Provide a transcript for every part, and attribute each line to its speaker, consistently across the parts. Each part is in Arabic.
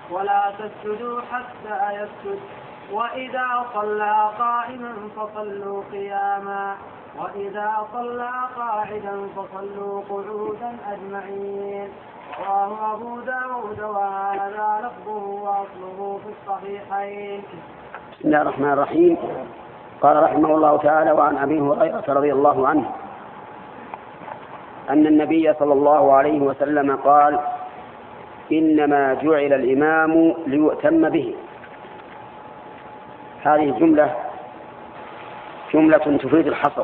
Speaker 1: ولا تسجدوا حتى يسجد، وإذا صلى قائما فصلوا قياما، وإذا صلى قاعدا فصلوا قعودا أجمعين. رواه أبو داود وهذا لفظه وأصله في الصحيحين.
Speaker 2: بسم الله الرحمن الرحيم. قال رحمه الله تعالى: وعن أبي هريرة رضي الله عنه أن النبي صلى الله عليه وسلم قال: إنما جعل الإمام ليؤتم به. هذه جملة تفيد الحصر،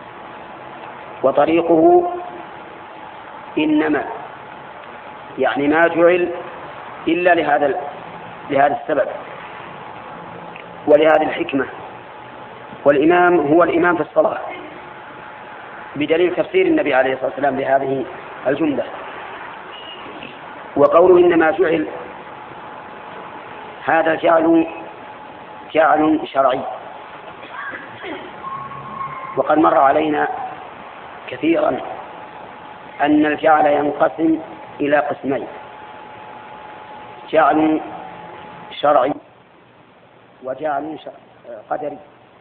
Speaker 2: وطريقه إنما، يعني ما جعل إلا لهذا السبب ولهذه الحكمة. والإمام هو الإمام في الصلاة، بدليل تفسير النبي عليه الصلاة والسلام لهذه الجملة. وقوله إنما جعل، هذا جعل شرعي، وقد مر علينا كثيرا أن الجعل ينقسم إلى قسمين: جعل شرعي وجعل قدري.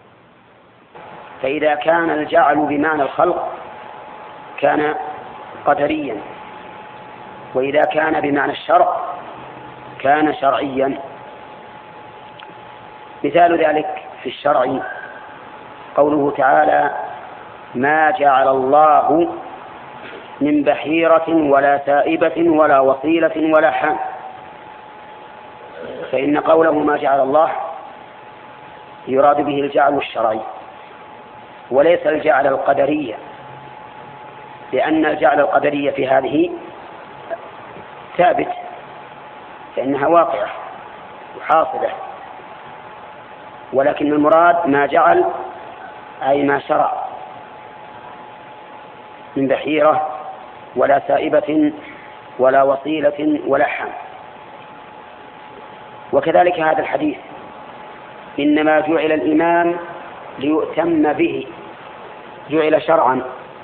Speaker 2: فإذا كان الجعل بمعنى الخلق كان قدريا، وإذا كان بمعنى الشرع كان شرعيا. مثال ذلك في الشرع قوله تعالى: ما جعل الله من بحيرة ولا سائبة ولا وصيلة ولا حام. فإن قوله ما جعل الله يراد به الجعل الشرعي وليس الجعل القدرية، لأن الجعل القدرية في هذه ثابت، فإنها واقعة وحاصلة، ولكن المراد ما جعل أي ما شرع من بحيرة ولا سائبة ولا وصيلة ولا حام. وكذلك هذا الحديث: إنما جعل الإمام ليؤتم به، جعل شرعا.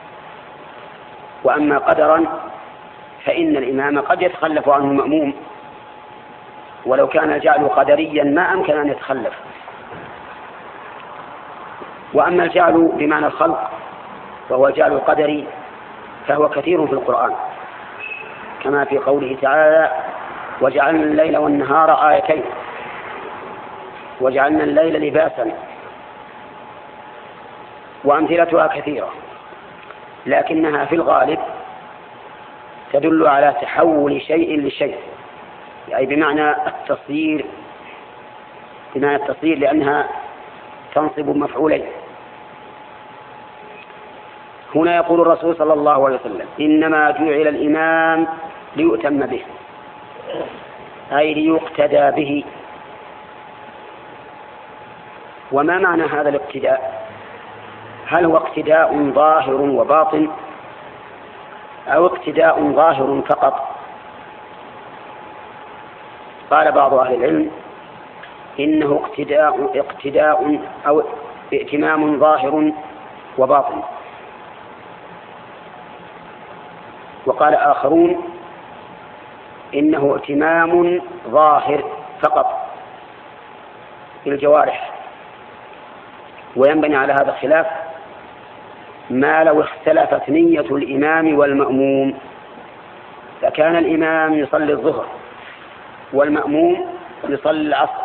Speaker 2: وأما قدرا فإن الإمام قد يتخلف عنه المأموم، ولو كان الجعل قدريا ما أمكن أن يتخلف. وأما الجعل بمعنى الخلق وهو الجعل القدري فهو كثير في القرآن، كما في قوله تعالى: وجعلنا الليل والنهار آيتين وجعلنا الليل لباسا. وأمثلتها كثيرة، لكنها في الغالب تدل على تحول شيء لشيء، يعني بمعنى التصير، لأنها تنصب مفعولين. هنا يقول الرسول صلى الله عليه وسلم: إنما جعل الإمام ليؤتم به، أي ليقتدى به. وما معنى هذا الاقتداء؟ هل هو اقتداء ظاهر وباطن، أو اقتداء ظاهر فقط؟ قال بعض أهل العلم: إنه اقتداء أو ائتمام ظاهر وباطن. وقال آخرون: إنه ائتمام ظاهر فقط بالجوارح. وينبني على هذا الخلاف ما لو اختلفت نية الإمام والمأموم، فكان الإمام يصلي الظهر والمأموم يصلي العصر،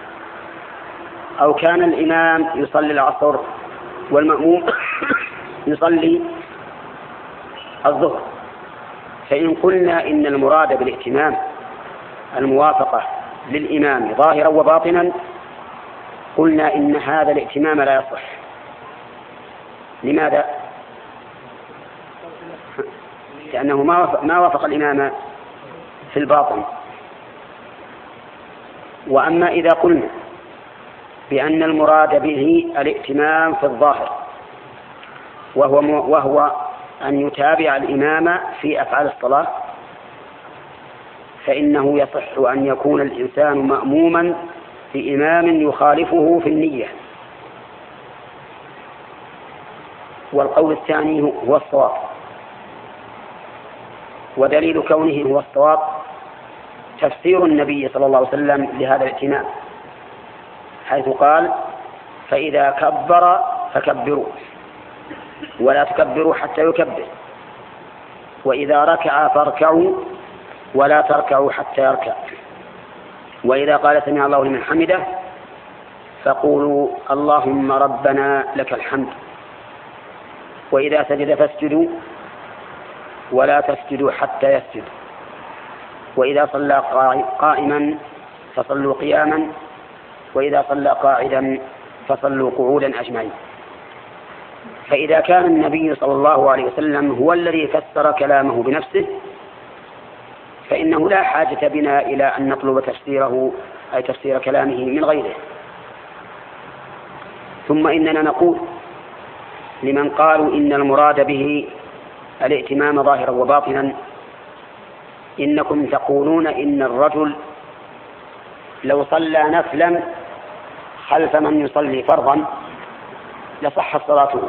Speaker 2: أو كان الإمام يصلي العصر والمأموم يصلي الظهر. فإن قلنا إن المراد بالائتمام الموافقة للإمام ظاهرا وباطنا، قلنا إن هذا الائتمام لا يصح. لماذا؟ لأنه ما وافق الإمام في الباطن. وأما إذا قلنا بأن المراد به الائتمام في الظاهر، وهو أن يتابع الإمام في أفعال الصلاة، فإنه يصح أن يكون الإنسان مأموما بإمام يخالفه في النية. والقول الثاني هو الصواب، ودليل كونه هو الصواب تفسير النبي صلى الله عليه وسلم لهذا الائتمام، حيث قال: فإذا كبر فكبروا ولا تكبروا حتى يكبر، وإذا ركع فاركعوا ولا تركعوا حتى يركع، وإذا قال سمع الله لمن حمده فقولوا اللهم ربنا لك الحمد، وإذا سجد فاسجدوا ولا تسجدوا حتى يسجد، وإذا صلى قائما فصلوا قياما، وإذا صلى قاعدا فصلوا قعودا أجمعين. فإذا كان النبي صلى الله عليه وسلم هو الذي فسر كلامه بنفسه فإنه لا حاجة بنا إلى أن نطلب تفسيره أي تفسير كلامه من غيره. ثم إننا نقول لمن قالوا إن المراد به الائتمام ظاهرا وباطنا: إنكم تقولون إن الرجل لو صلى نفلا خلف من يصلي فرضا لصحت صلاته.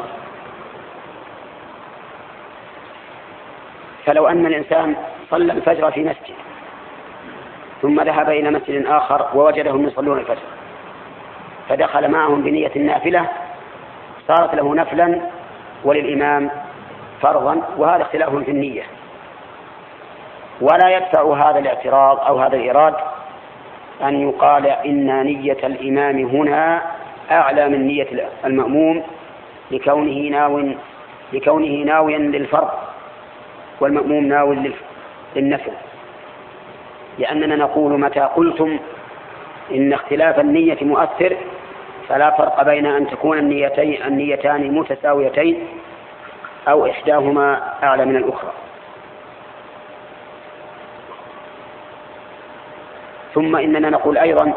Speaker 2: فلو أن الإنسان صلى الفجر في مسجد ثم ذهب إلى مسجد آخر ووجدهم يصلون الفجر فدخل معهم بنية النافلة صارت له نفلا وللإمام فرضا، وهذا اختلاف في النية، ولا يدفع هذا الاعتراض أو هذا الإيراد أن يقال إن نية الإمام هنا أعلى من نية المأموم لكونه ناويا للفرض والمأموم ناوي للنفل، لأننا نقول متى قلتم إن اختلاف النية مؤثر فلا فرق بين أن تكون النيتان متساويتين أو إحداهما أعلى من الأخرى. ثم إننا نقول أيضا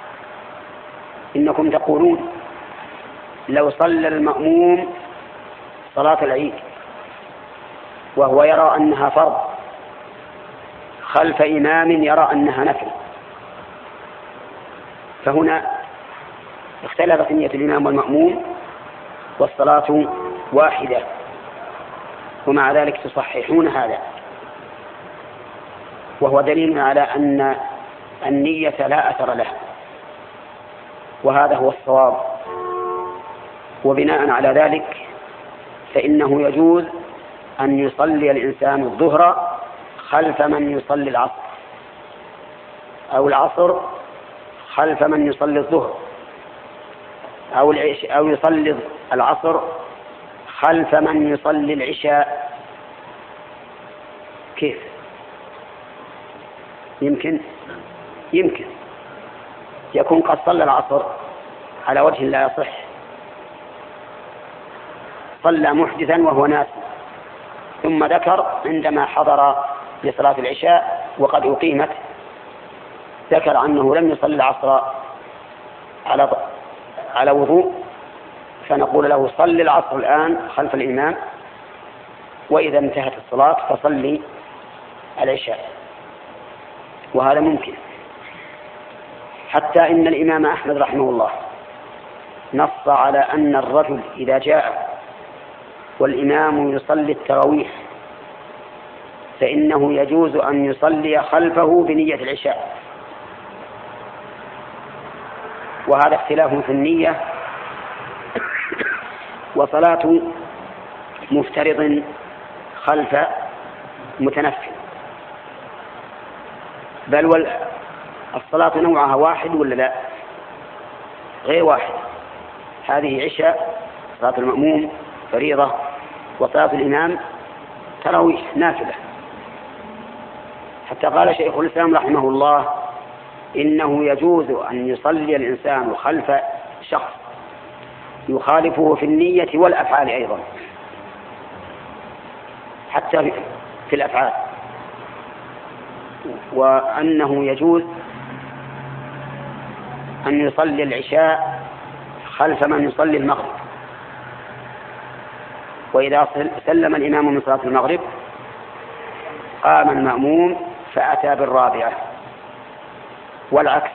Speaker 2: إنكم تقولون لو صلى المأموم صلاة العيد وهو يرى أنها فرض خلف إمام يرى أنها نفل، فهنا اختلفت نية الإمام والمأموم والصلاة واحدة، ومع ذلك تصححون هذا، وهو دليل على أن النية لا أثر لها، وهذا هو الصواب. وبناء على ذلك فإنه يجوز أن يصلي الإنسان الظهر خلف من يصلي العصر، أو العصر خلف من يصلي الظهر، أو يصلي العصر خلف من يصلي العشاء. كيف؟ يمكن يكون قد صلى العصر على وجه لا يصح، صلى محدثا وهو ناس، ثم ذكر عندما حضر لصلاة العشاء وقد أقيمت ذكر أنه لم يصلي العصر على وضوء، فنقول له صل العصر الآن خلف الإمام، وإذا انتهت الصلاة فصلي العشاء، وهذا ممكن. حتى إن الإمام أحمد رحمه الله نص على أن الرجل إذا جاء والإمام يصلي التراويح فإنه يجوز أن يصلي خلفه بنية العشاء، وهذا اختلاف في النية. وصلاة مفترض خلف متنفل، بل الصلاة نوعها واحد ولا لا؟ غير واحد. هذه عشاء صلاة المأموم فريضة، وصلاة الإمام تراويح نافلة. حتى قال شيخ الإسلام رحمه الله إنه يجوز أن يصلي الإنسان خلف شخص يخالفه في النية والأفعال أيضا، حتى في الأفعال، وأنه يجوز أن يصلي العشاء خلف من يصلي المغرب، وإذا سلم الإمام من صلاة المغرب قام المأموم فأتى بالرابعة، والعكس،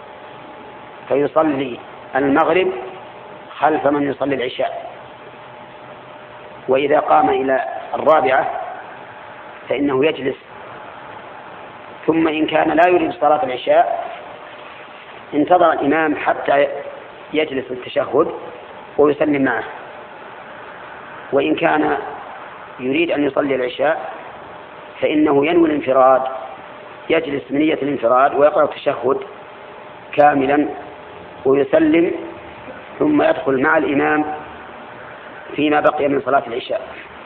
Speaker 2: فيصلي المغرب خلف من يصلي العشاء، وإذا قام إلى الرابعة فإنه يجلس ثم إن كان لا يريد صلاة العشاء انتظر الإمام حتى يجلس التشهد ويسلم معه. وإن كان يريد أن يصلي العشاء فإنه ينوي الانفراد، يجلس من نية الانفراد ويقرأ التشهد كاملا ويسلم، ثم يدخل مع الإمام فيما بقي من صلاة العشاء.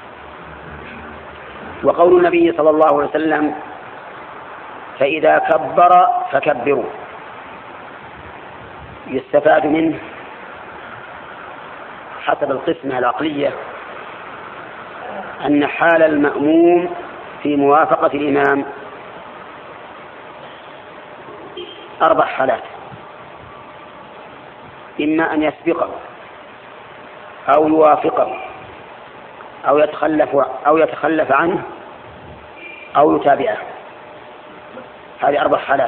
Speaker 2: وقول النبي صلى الله عليه وسلم فإذا كبر فكبروا يستفاد منه حسب القسمة العقلية أن حال المأموم في موافقة الإمام 4 حالات: إما أن يسبقه أو يوافقه أو يتخلف عنه أو يتابعه. هذه 4 حالات.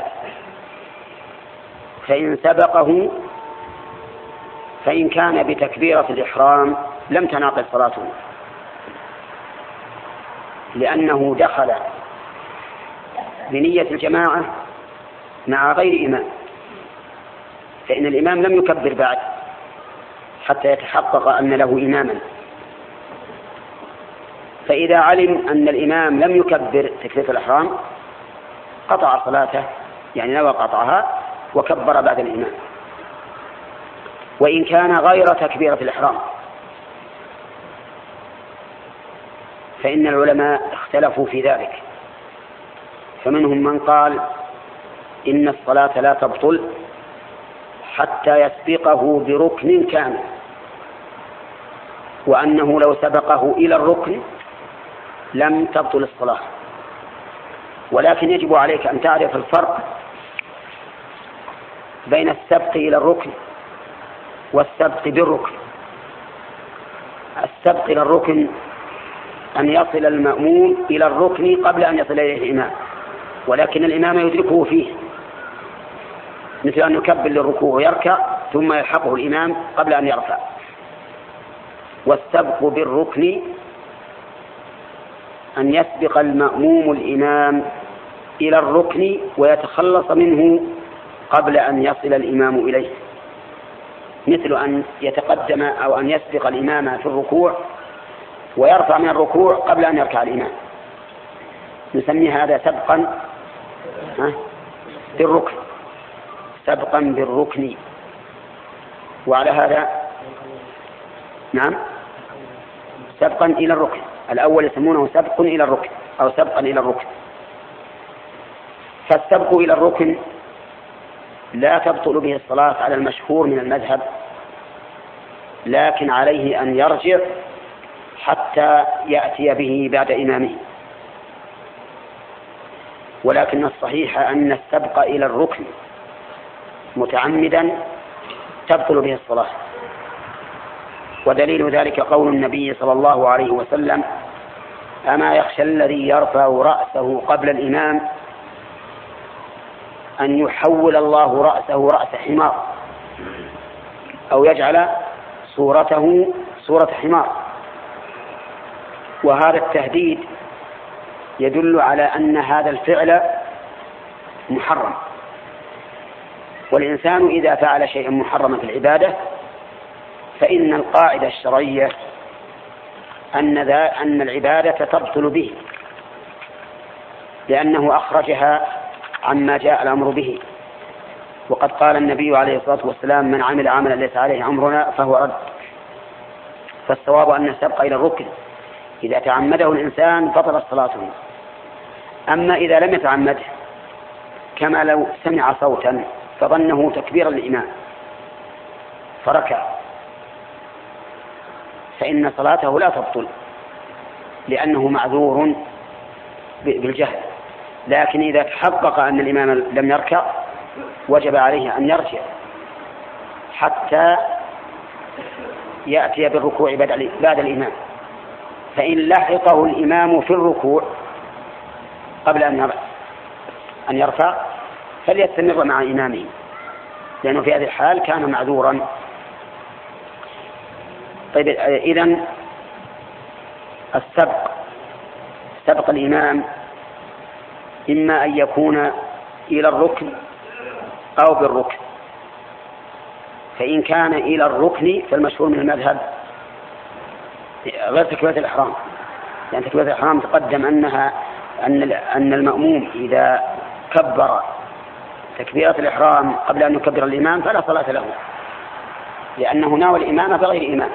Speaker 2: فإن سبقه فإن كان بتكبيرة الإحرام لم تنعقد صلاته، لأنه دخل بنية الجماعة مع غير إمام، فإن الإمام لم يكبر بعد حتى يتحقق أن له إماما. فإذا علم أن الإمام لم يكبر تكبيرة الإحرام قطع صلاته، يعني نوى قطعها وكبر بعد الإمام. وإن كان غير تكبيرة الإحرام فإن العلماء اختلفوا في ذلك، فمنهم من قال إن الصلاة لا تبطل حتى يسبقه بركن كامل، وأنه لو سبقه إلى الركن لم تبطل الصلاة. ولكن يجب عليك أن تعرف الفرق بين السبق إلى الركن والسبق بالركن. السبق إلى الركن أن يصل المأموم إلى الركن قبل أن يصل إليه الإمام، ولكن الإمام يدركه فيه، مثل أن يكبر للركوع ويركع ثم يلحقه الإمام قبل أن يرفع. والسبق بالركن أن يسبق المأموم الإمام إلى الركن ويتخلص منه قبل أن يصل الإمام إليه، مثل أن يتقدم أو أن يسبق الإمام في الركوع ويرفع من الركوع قبل أن يركع الإمام، نسمي هذا سبقا بالركن، سبقا بالركن. وعلى هذا نعم سبقا إلى الركن، الأول يسمونه سبق إلى الركن أو سبقا إلى الركن. فالسبق إلى الركن لا تبطل به الصلاة على المشهور من المذهب، لكن عليه أن يرجع حتى يأتي به بعد إمامه. ولكن الصحيح أن السبق إلى الركن متعمدا تبطل به الصلاة. ودليل ذلك قول النبي صلى الله عليه وسلم: أما يخشى الذي يرفع رأسه قبل الإمام أن يحول الله رأسه رأس حمار أو يجعل صورته صورة حمار. وهذا التهديد يدل على أن هذا الفعل محرم، والإنسان إذا فعل شيئا محرما في العبادة فإن القاعدة الشرعية أن العبادة تبطل به، لأنه أخرجها عما جاء الأمر به. وقد قال النبي عليه الصلاة والسلام: من عمل عملا ليس عليه أمرنا فهو رد. فالصواب أن السبق إلى الركن إذا تعمده الإنسان بطلت صلاته. أما إذا لم يتعمده، كما لو سمع صوتا فظنه تكبيرا للإمام فركع، فإن صلاته لا تبطل لأنه معذور بالجهل. لكن إذا تحقق أن الإمام لم يركع وجب عليه أن يرجع حتى يأتي بالركوع بعد الإمام. فإن لحقه الإمام في الركوع قبل أن يرفع فليستمر مع إمامه، لأنه في هذه الحال كان معذورا. طيب، إذن سبق الإمام إما أن يكون إلى الركن أو بالركن. فإن كان إلى الركن فالمشهور من المذهب غير تكبيرة الإحرام، لأن تكبيرة الإحرام تقدم أن المأموم إذا كبر تكبيرة الإحرام قبل أن يكبر الإمام فلا صلاة له، لأنه ناوى الإمامة بغير إمام.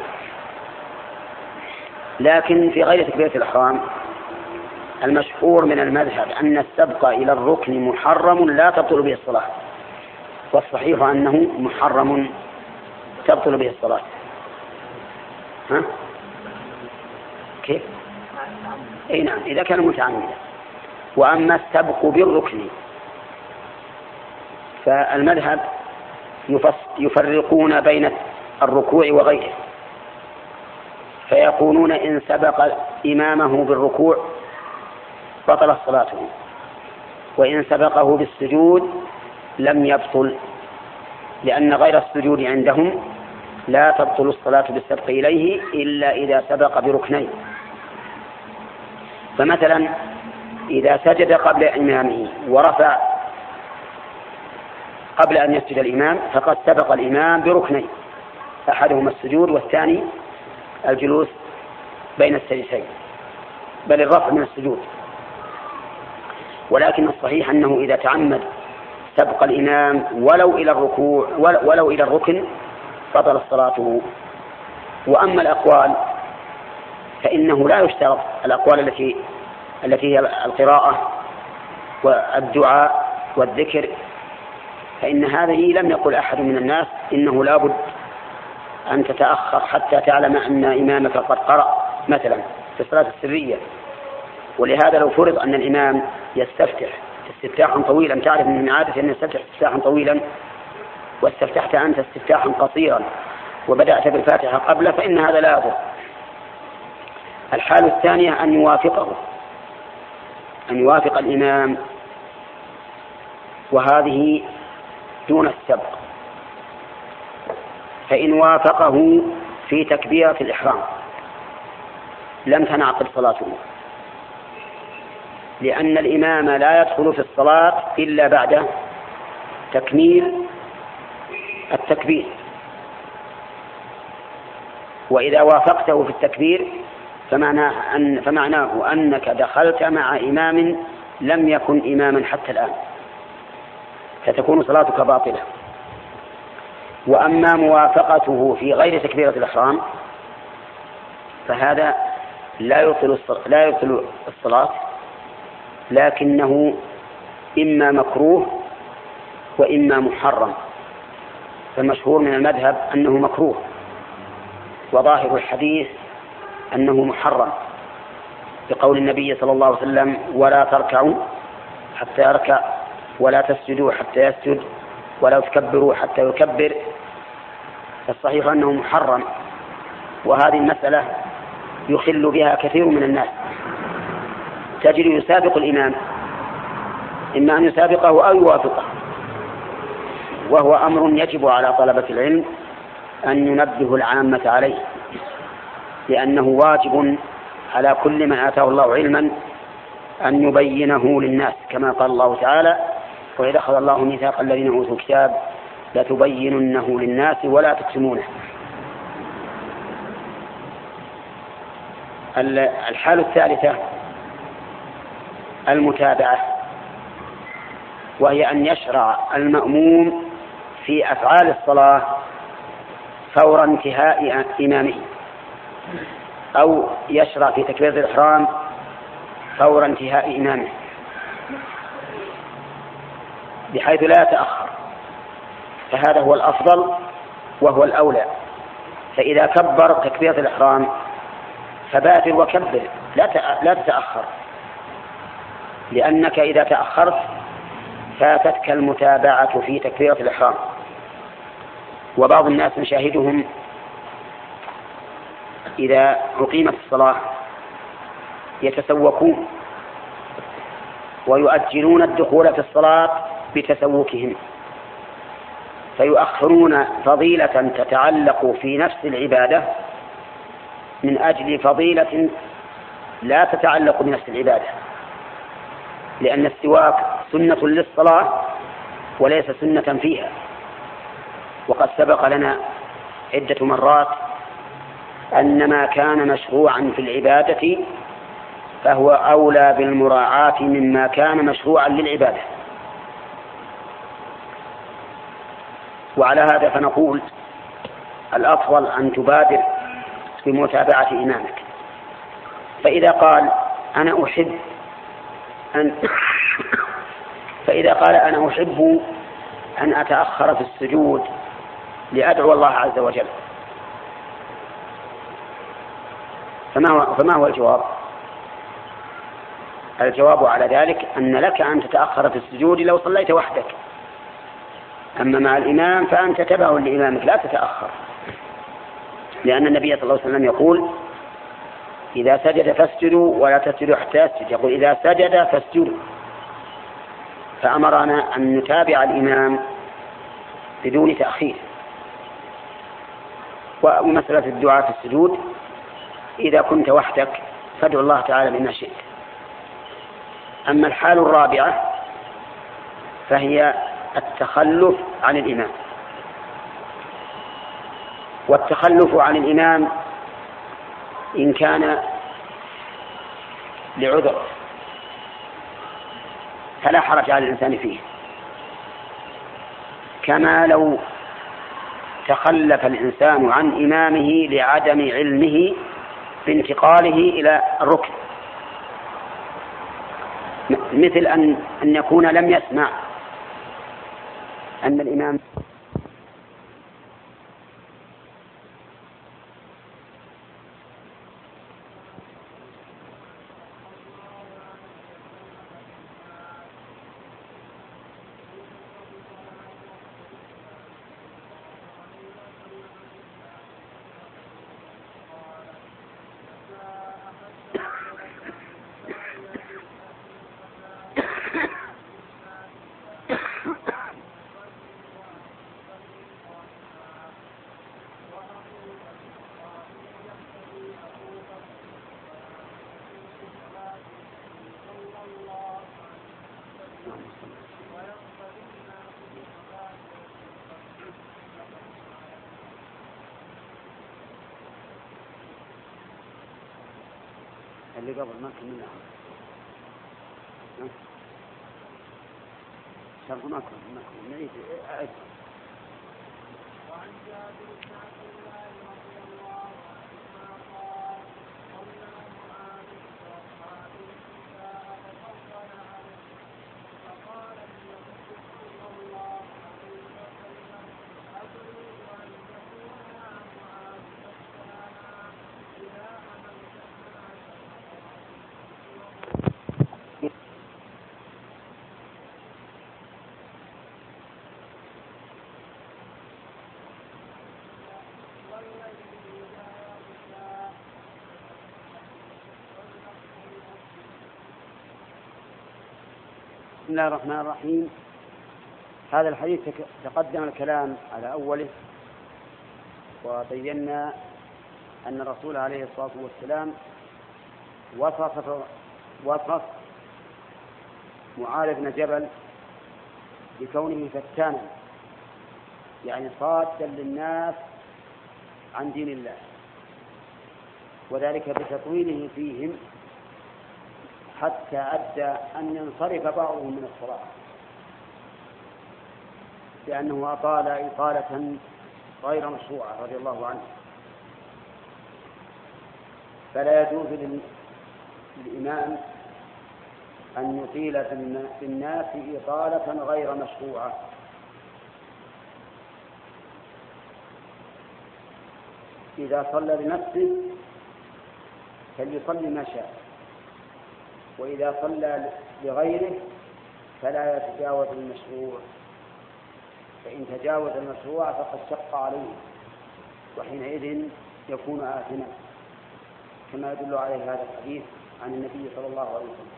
Speaker 2: لكن في غير تكبيرة الإحرام المشهور من المذهب أن السبق إلى الركن محرم لا تبطل به الصلاة، والصحيح أنه محرم تبطل به الصلاة. ها؟ كيف؟ أي نعم، إذا كان متعمدا. وأما السبق بالركن فالمذهب يفرقون بين الركوع وغيره، فيقولون إن سبق إمامه بالركوع بطل صلاته، وإن سبقه بالسجود لم يبطل، لأن غير السجود عندهم لا تبطل الصلاة بالسبق إليه إلا إذا سبق بركنين. فمثلا إذا سجد قبل إمامه ورفع قبل أن يسجد الإمام فقد سبق الإمام بركنين، أحدهما السجود والثاني الجلوس بين السجدتين، بل الرفع من السجود. ولكن الصحيح أنه إذا تعمد سبق الإمام ولو إلى الركوع ولو إلى الركن بطل صلاته. وأما الأقوال فإنه لا يشترط الأقوال التي هي القراءة والدعاء والذكر، فإن هذه لم يقل أحد من الناس إنه لا بد أن تتأخر حتى تعلم أن إمامك قد قرأ مثلا في الصلاة السرية. ولهذا لو فرض أن الإمام يستفتح استفتاحا طويلا، تعرف من عادة أن يستفتح استفتاحا طويلا واستفتحت أنت استفتاحا قصيرا وبدأت بالفاتحة قبل، فإن هذا لا يضر. الحالة الثانية أن يوافق الإمام، وهذه دون السبق. فإن وافقه في تكبيرة الإحرام لم تنعقد صلاته، لأن الإمام لا يدخل في الصلاة إلا بعد تكميل التكبير. وإذا وافقته في التكبير فمعناه أنك دخلت مع إمام لم يكن إماما حتى الآن، فتكون صلاتك باطلة. وأما موافقته في غير تكبيرة الإحرام فهذا لا يبطل الصلاة، لكنه إما مكروه وإما محرم. فالمشهور من المذهب أنه مكروه، وظاهر الحديث أنه محرم، بقول النبي صلى الله عليه وسلم: ولا تركعوا حتى يركع، ولا تسجدوا حتى يسجد، ولا تكبروا حتى يكبر. فالصحيح أنه محرم، وهذه المسألة يخل بها كثير من الناس. تجد يسابق الإمام، إما أن يسابقه أو يوافقه، وهو أمر يجب على طلبة العلم أن ينبه العامة عليه، لأنه واجب على كل من آتاه الله علما أن يبينه للناس، كما قال الله تعالى: وإذا أخذ الله ميثاق الذين أوتوا الكتاب لتبيننه للناس ولا تكتمونه. الحالة الثالثة المتابعة، وهي أن يشرع المأموم في أفعال الصلاة فور انتهاء إمامه، أو يشرع في تكبيرة الإحرام فور انتهاء إمامه، بحيث لا يتأخر. فهذا هو الأفضل وهو الأولى. فإذا كبر تكبيرة الإحرام فبادر وكبر، لا تتأخر، لأنك إذا تأخرت فاتتك المتابعة في تكبيرة الإحرام. وبعض الناس نشاهدهم إذا أقيمت الصلاة يتسوقون ويؤجلون الدخول في الصلاة بتسوقهم، فيؤخرون فضيلة تتعلق في نفس العبادة من أجل فضيلة لا تتعلق بنفس العبادة، لأن السواك سنة للصلاة وليس سنة فيها. وقد سبق لنا عدة مرات أن ما كان مشروعا في العبادة فهو أولى بالمراعاة مما كان مشروعا للعبادة. وعلى هذا فنقول الأفضل أن تبادر بمتابعة إمامك. فإذا قال أنا أحب أن أتأخر في السجود لأدعو الله عز وجل، فما هو الجواب؟ الجواب على ذلك أن لك أن تتأخر في السجود لو صليت وحدك، أما مع الإمام فأنت تبع لإمامك لا تتأخر، لأن النبي صلى الله عليه وسلم يقول إذا سجد فاسجدوا ولا تسجدوا حتى يسجد، يقول إذا سجد فاسجدوا، فأمرنا أن نتابع الإمام بدون تأخير. ومسألة الدعاء في السجود إذا كنت وحدك فادعو الله تعالى بما شئت. أما الحال الرابعة فهي التخلف عن الإمام، والتخلف عن الإمام إن كان لعذر فلا حرج على الإنسان فيه، كما لو تخلف الإنسان عن إمامه لعدم علمه بانتقاله إلى الركن، مثل أن يكون لم يسمع أن الإمام اللي قبل ما كملنا شرح ما كملنا نعيد أعد. وعن جابر بن عبد الله رضي الله عنهما قال صلى معاذ واصحابه النساء فطول عليه فقال النبي صلى الله عليه وسلم أتريد أن تكون يا معاذ فتانا إذا بسم الله الرحمن الرحيم. هذا الحديث تقدم الكلام على أوله، وبينا أن الرسول عليه الصلاة والسلام وصف معاذ بن جبل بكونه فتانا، يعني صادا للناس عن دين الله، وذلك بتطويله فيهم حتى أدى أن ينصرف بعضهم من الصلاة، لأنه أطال إطالة غير مشروعة رضي الله عنه. فلا يجوز للإمام أن يطيل في الناس إطالة غير مشروعة. إذا صلى لنفسه فليصلي ما شاء، وإذا صلى لغيره فلا يتجاوز المشروع، فإن تجاوز المشروع فقد شق عليه، وحينئذ يكون آثما، كما يدل عليه هذا الحديث عن النبي صلى الله عليه وسلم.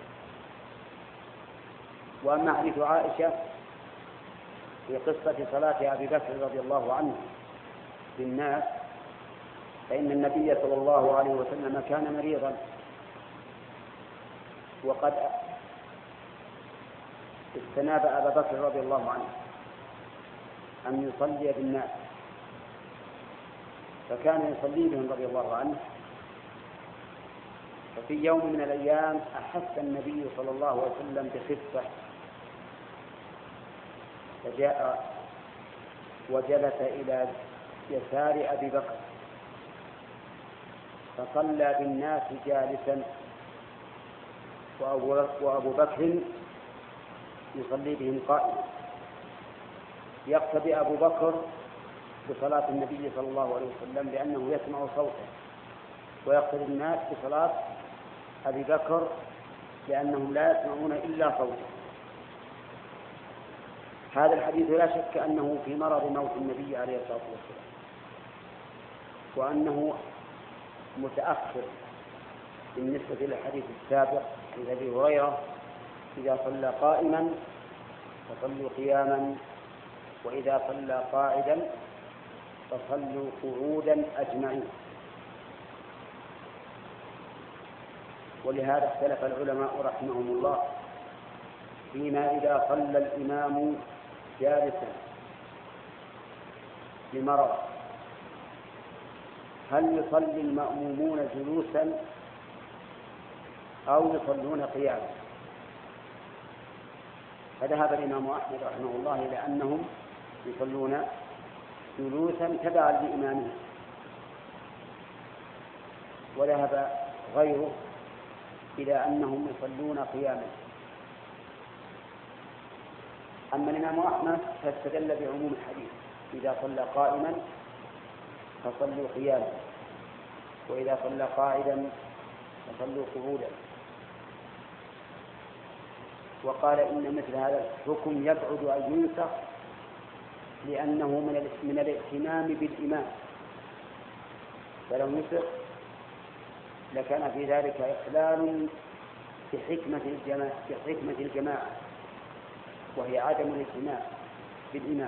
Speaker 2: وأما حديث عائشة في قصة صلاة أبي بكر رضي الله عنه بالناس، فإن النبي صلى الله عليه وسلم كان مريضا، وقد استناب أبا بكر رضي الله عنه أن يصلي بالناس، فكان يصلي بهم رضي الله عنه. ففي يوم من الأيام أحس النبي صلى الله عليه وسلم بخفة، فجاء وجلس إلى يسار أبي بكر فصلى بالناس جالسا، وأبو بكر يصلي بهم قائما. يقتدي أبو بكر بصلاة النبي صلى الله عليه وسلم لأنه يسمع صوته، ويقتدي الناس بصلاة أبي بكر لأنهم لا يسمعون إلا صوته. هذا الحديث لا شك أنه في مرض موت النبي عليه الصلاة والسلام، وأنه متأخر بالنسبة للحديث السابق عن أبي هريرة: إذا صلى قائما فصلوا قياما، وإذا صلى قاعدا فصلوا قعودا أجمعين. ولهذا اختلف العلماء رحمهم الله فيما إذا صلى الإمام جالسا لمرض، هل يصلي المأمومون جلوسا أو يصلون قياما؟ فذهب الإمام أحمد رحمه الله إلى أنهم يصلون جلوسا تبعا لإمامهم، وذهب غيره إلى أنهم يصلون قياما. أما الإمام أحمد فاستدل بعموم الحديث: إذا صلى قائما فصلوا قياما، وإذا صلى قاعدا فصلوا قعودا. وقال إن مثل هذا الحكم يبعد أن ينسخ لأنه من الاهتمام بالإمام، فلو نسخ لكان في ذلك إخلال بحكمة الجماعة، وهي عدم الاهتمام بالإمام.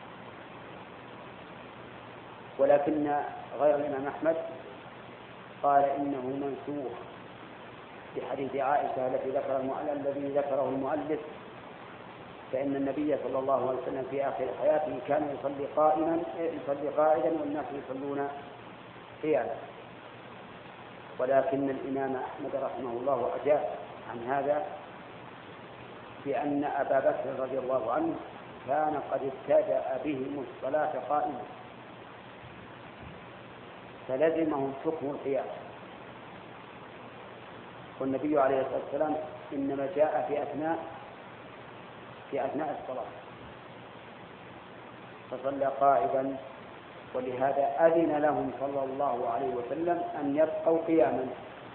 Speaker 2: ولكن غير الإمام أحمد قال إنه منسوخ بحديث عائشة الذي ذكره المؤلف، فإن النبي صلى الله عليه وسلم في آخر حياته كان يصلي قاعدا والناس يصلون قياما. ولكن الإمام أحمد رحمه الله أجاب عن هذا بأن أبا بكر رضي الله عنه كان قد ابتدأ بهم الصلاة قائما، فلزمهم حكم القيام. والنبي عليه الصلاة والسلام إنما جاء في أثناء الصلاة فصلى قاعدا، ولهذا أذن لهم صلى الله عليه وسلم أن يبقوا قياما.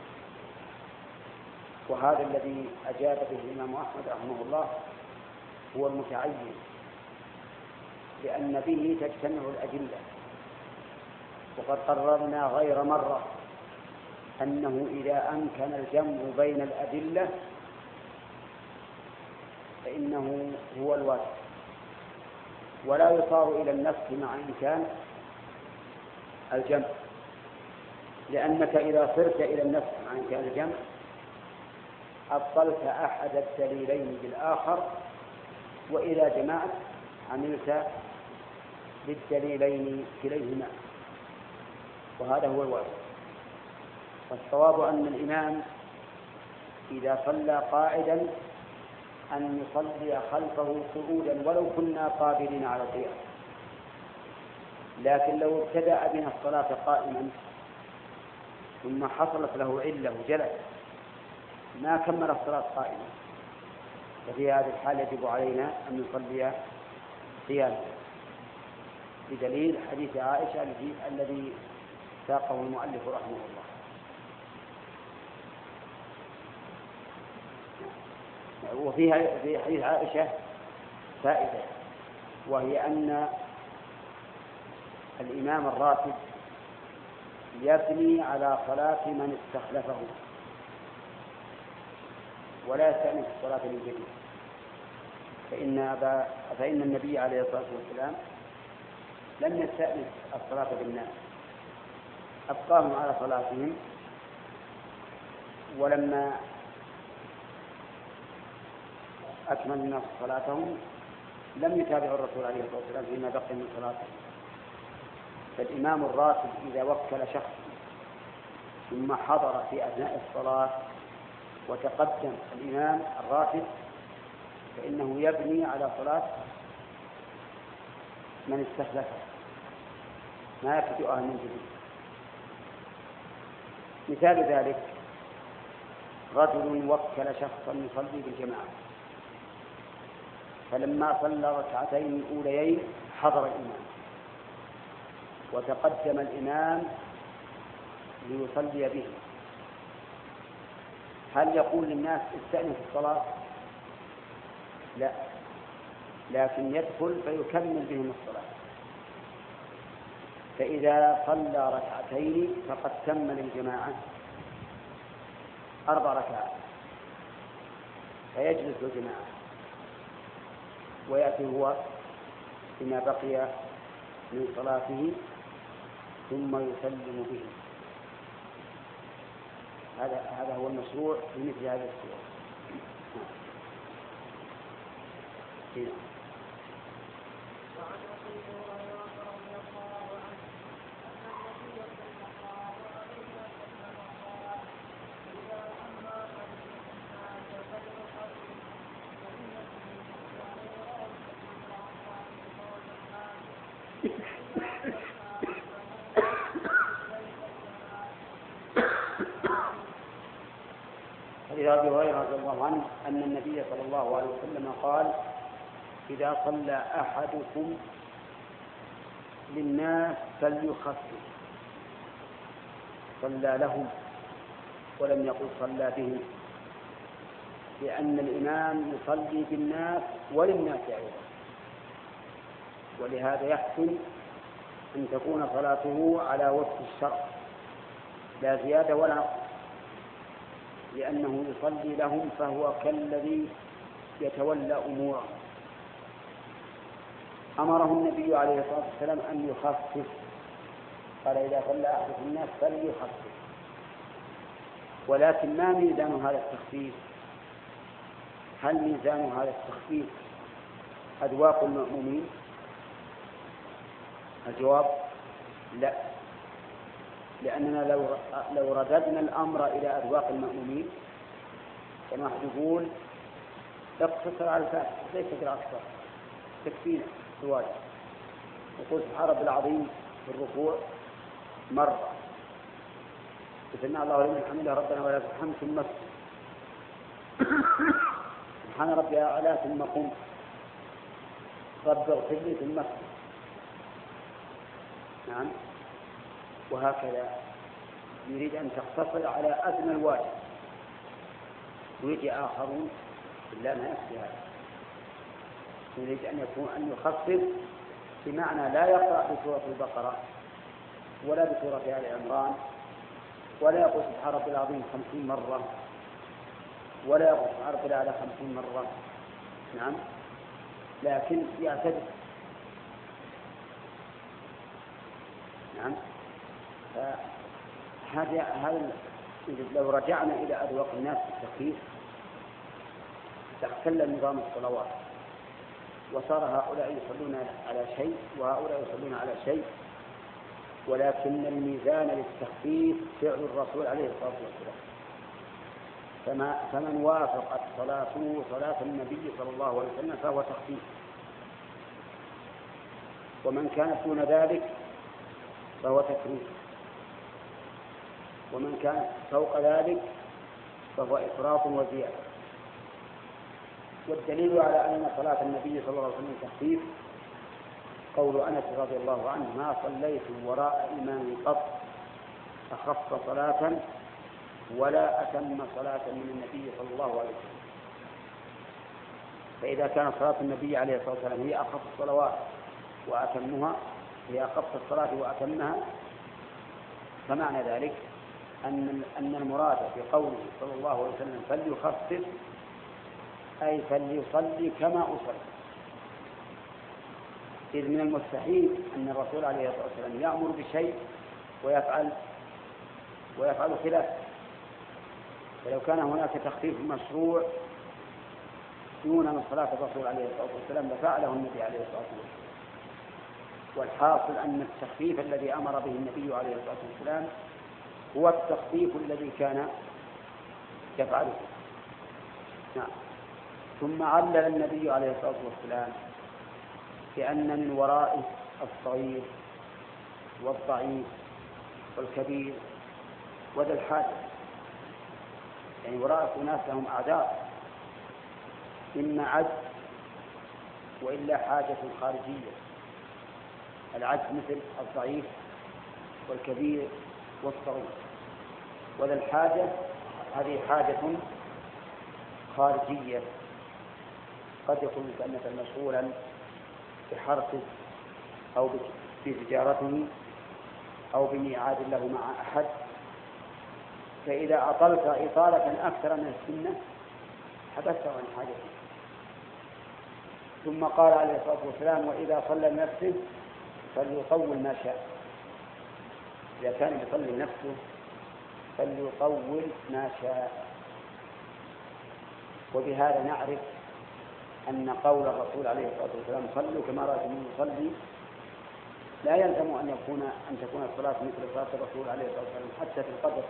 Speaker 2: وهذا الذي أجاب به الإمام أحمد رحمه الله هو المتعين، لأن به تجتمع الأدلة. وقد قررنا غير مرة أنه إذا أمكن الجمع بين الأدلة فإنه هو الواجب، ولا يصار إلى النفس مع إمكان الجمع، لأنك إذا صرت إلى النفس مع إمكان الجمع أبطلت أحد الدليلين بالآخر، وإذا جمعت عملت بالدليلين كليهما، وهذا هو الواجب. والصواب أن الإمام إذا صلى قاعدا أن يصلي خلفه قعودا ولو كنا قابلين على القيام، لكن لو ابتدأ بنا الصلاة قائما ثم حصلت له علة وجلس ما كمل الصلاة قائما، ففي هذه الحال يجب علينا أن نصلي قياما، بدليل حديث عائشة الذي ساقه المؤلف رحمه الله. وفيها في حديث عائشة فائدة، وهي أن الإمام الراتب يبني على صلاة من استخلفه ولا يستأنف الصلاة من جديد، فإن النبي عليه الصلاة والسلام لم يستأنف الصلاة بالناس، أبقاهم على صلاتهم، ولما أكمل الناس صلاتهم لم يتابعوا الرسول عليه الصلاة والسلام فيما بقي من صلاته. فالإمام الراتب إذا وكل شخص ثم حضر في أثناء الصلاة وتقدم الإمام الراتب فإنه يبني على صلاة من استخلفه، ما يبتدئها من جديد. مثال ذلك رجل وكل شخصا يصلي بالجماعة، فلما صلى ركعتين الأوليين حضر الإمام وتقدم الإمام ليصلي به، هل يقول للناس استأنفوا الصلاة؟ لا، لكن يدخل فيكمل بهم الصلاة. فإذا صلى ركعتين فقد تم للجماعة 4 ركعات، فيجلس الجماعة ويأتي هو بما بقي من صلاته ثم يسلم به. هذا هو المشروع في مثل هذه الصورة. أبي هريرة رضي الله عنه أن النبي صلى الله عليه وسلم قال: إذا صلى أحدكم للناس فليخفف. صلى لهم ولم يقل صلى بهم، لأن الإمام يصلي بالناس وللناس أيضا، ولهذا يحسن أن تكون صلاته على وفق الشرع لا زيادة ولا نقص، لأنه يصلي لهم فهو كالذي يتولى أمورهم. أمره النبي عليه الصلاة والسلام أن يخفف، قال: إذا صلى أحدكم الناس فليخفف. ولكن ما ميزان هذا التخفيف؟ هل ميزان هذا التخفيف أذواق المأمومين؟ الجواب لا، لأننا لو رددنا الأمر إلى أذواق المأمومين كما يقول اقتصر على الفاتحة ليس بالأكثر، تكفينا الواجب. يقول سبحان ربي العظيم في الركوع مرة، سمع الله لمن حمده ربنا ولك الحمد، ثم سبحان ربي الأعلى ثم قم، رب اغفر لي ثم اسجد. نعم، وهكذا يريد أن تقتصر على أدنى الواجب، ويجي آخرون إلا ما يكفي هذا، يريد أن يخفف بمعنى لا يقرأ بسورة البقرة ولا بسورة آل عمران، ولا يقول سبحان ربي العظيم 50 مرة، ولا يقول سبحان ربي الأعلى 50 مرة. نعم، لكن يعتدل. نعم، هذا لو رجعنا إلى أذواق الناس في التخفيف لاختل نظام الصلوات، وصار هؤلاء يصلون على شيء وهؤلاء يصلون على شيء، ولكن الميزان للتخفيف فعل الرسول عليه الصلاة والسلام. فمن وافقت صلاته صلاة النبي صلى الله عليه وسلم فهو تخفيف، ومن كانت دون ذلك فهو تكريم، ومن كان فوق ذلك فهو إفراط وزيادة. والدليل على أن صلاة النبي صلى الله عليه وسلم تخفيف قول أنس رضي الله عنه: ما صليت وراء إمام قط أخف صلاة ولا أتم صلاة من النبي صلى الله عليه وسلم. فإذا كانت صلاة النبي عليه الصلاة والسلام هي أخف الصلوات وأتمها، هي أخف الصلاة وأتمها، فمعنى ذلك أن المراد بقوله صلى الله عليه وسلم فليخفف أي فليصلي كما أصلي، إذ من المستحيل أن الرسول عليه الصلاة والسلام يأمر بشيء ويفعل خلافه. فلو كان هناك تخفيف مشروع دون من صلاة الرسول عليه الصلاة والسلام لفعله النبي عليه الصلاة والسلام. والحاصل أن التخفيف الذي أمر به النبي عليه الصلاة والسلام هو التخفيف الذي كان يفعله. نعم. ثم علل النبي عليه الصلاة والسلام بأن من ورائه الصغير والضعيف والكبير وذا الحاجة، يعني وراء أناس لهم أعذار، إما عجز وإلا حاجة خارجية. العجز مثل الضعيف والكبير والصغير، وذا الحاجة هذه حاجة خارجية، قد يكون كأنك مشغولا بحرثه أو بتجارته أو بميعاد له مع أحد، فإذا أطلت إطالة أكثر من السنة حبست عن حاجته. ثم قال عليه الصلاة والسلام وإذا صلى لنفسه فليطول ما شاء. إذا كان يصلي لنفسه فليطول ما شاء. وبهذا نعرف أن قول الرسول عليه الصلاة والسلام صلوا كما رأيتموني يصلي لا يلزم أن تكون الصلاة مثل صلاة الرسول عليه الصلاة والسلام حتى في القدر،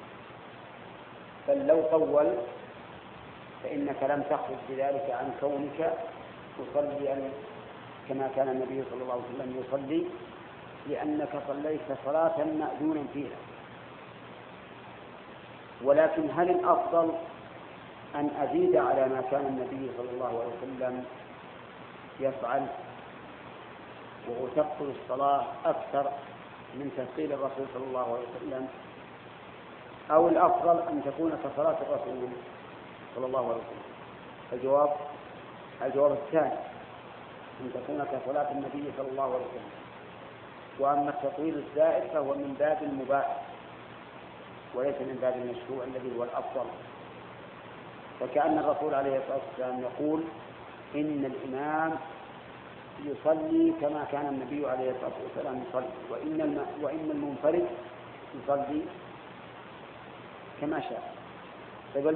Speaker 2: بل لو طول فإنك لم تخرج بذلك عن كونك تصلي كما كان النبي صلى الله عليه وسلم يصلي، لأنك صليت صلاة مأذونا فيها. ولكن هل الأفضل أن أزيد على ما كان النبي صلى الله عليه وسلم يفعل وأثقل الصلاة أكثر من تثقيل الرسول صلى الله عليه وسلم، أو الأفضل أن تكون كصلاة الرسول صلى الله عليه وسلم؟ الجواب الثاني، أن تكون كصلاة النبي صلى الله عليه وسلم. وأما التطويل الزائد فهو من باب المباح وليس من باب المشروع الذي هو الأفضل. فكأن الرسول عليه الصلاة والسلام يقول إن الإمام يصلي كما كان النبي عليه الصلاة والسلام يصلي، وإن المنفرد يصلي كما شاء. طيب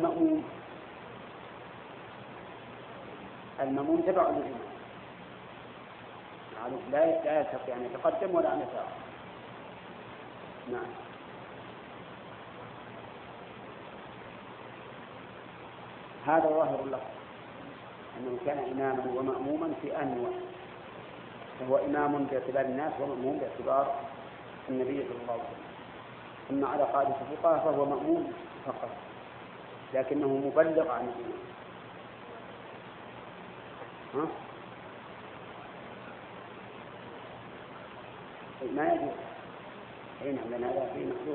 Speaker 2: المأموم تبع للإمام، لا يستطيع أن يتقدم ولا أن يتأخر. نعم. هذا ظاهر اللفظ أنه كان إماما ومأموما في آن واحد، فهو إمام باعتبار الناس ومأموم باعتبار النبي صلى الله عليه وسلم. أما على قاعدة الفقهاء فهو مأموم فقط لكنه مبلغ عن الإمام. ما يجوز حين من هذا فيه محدود.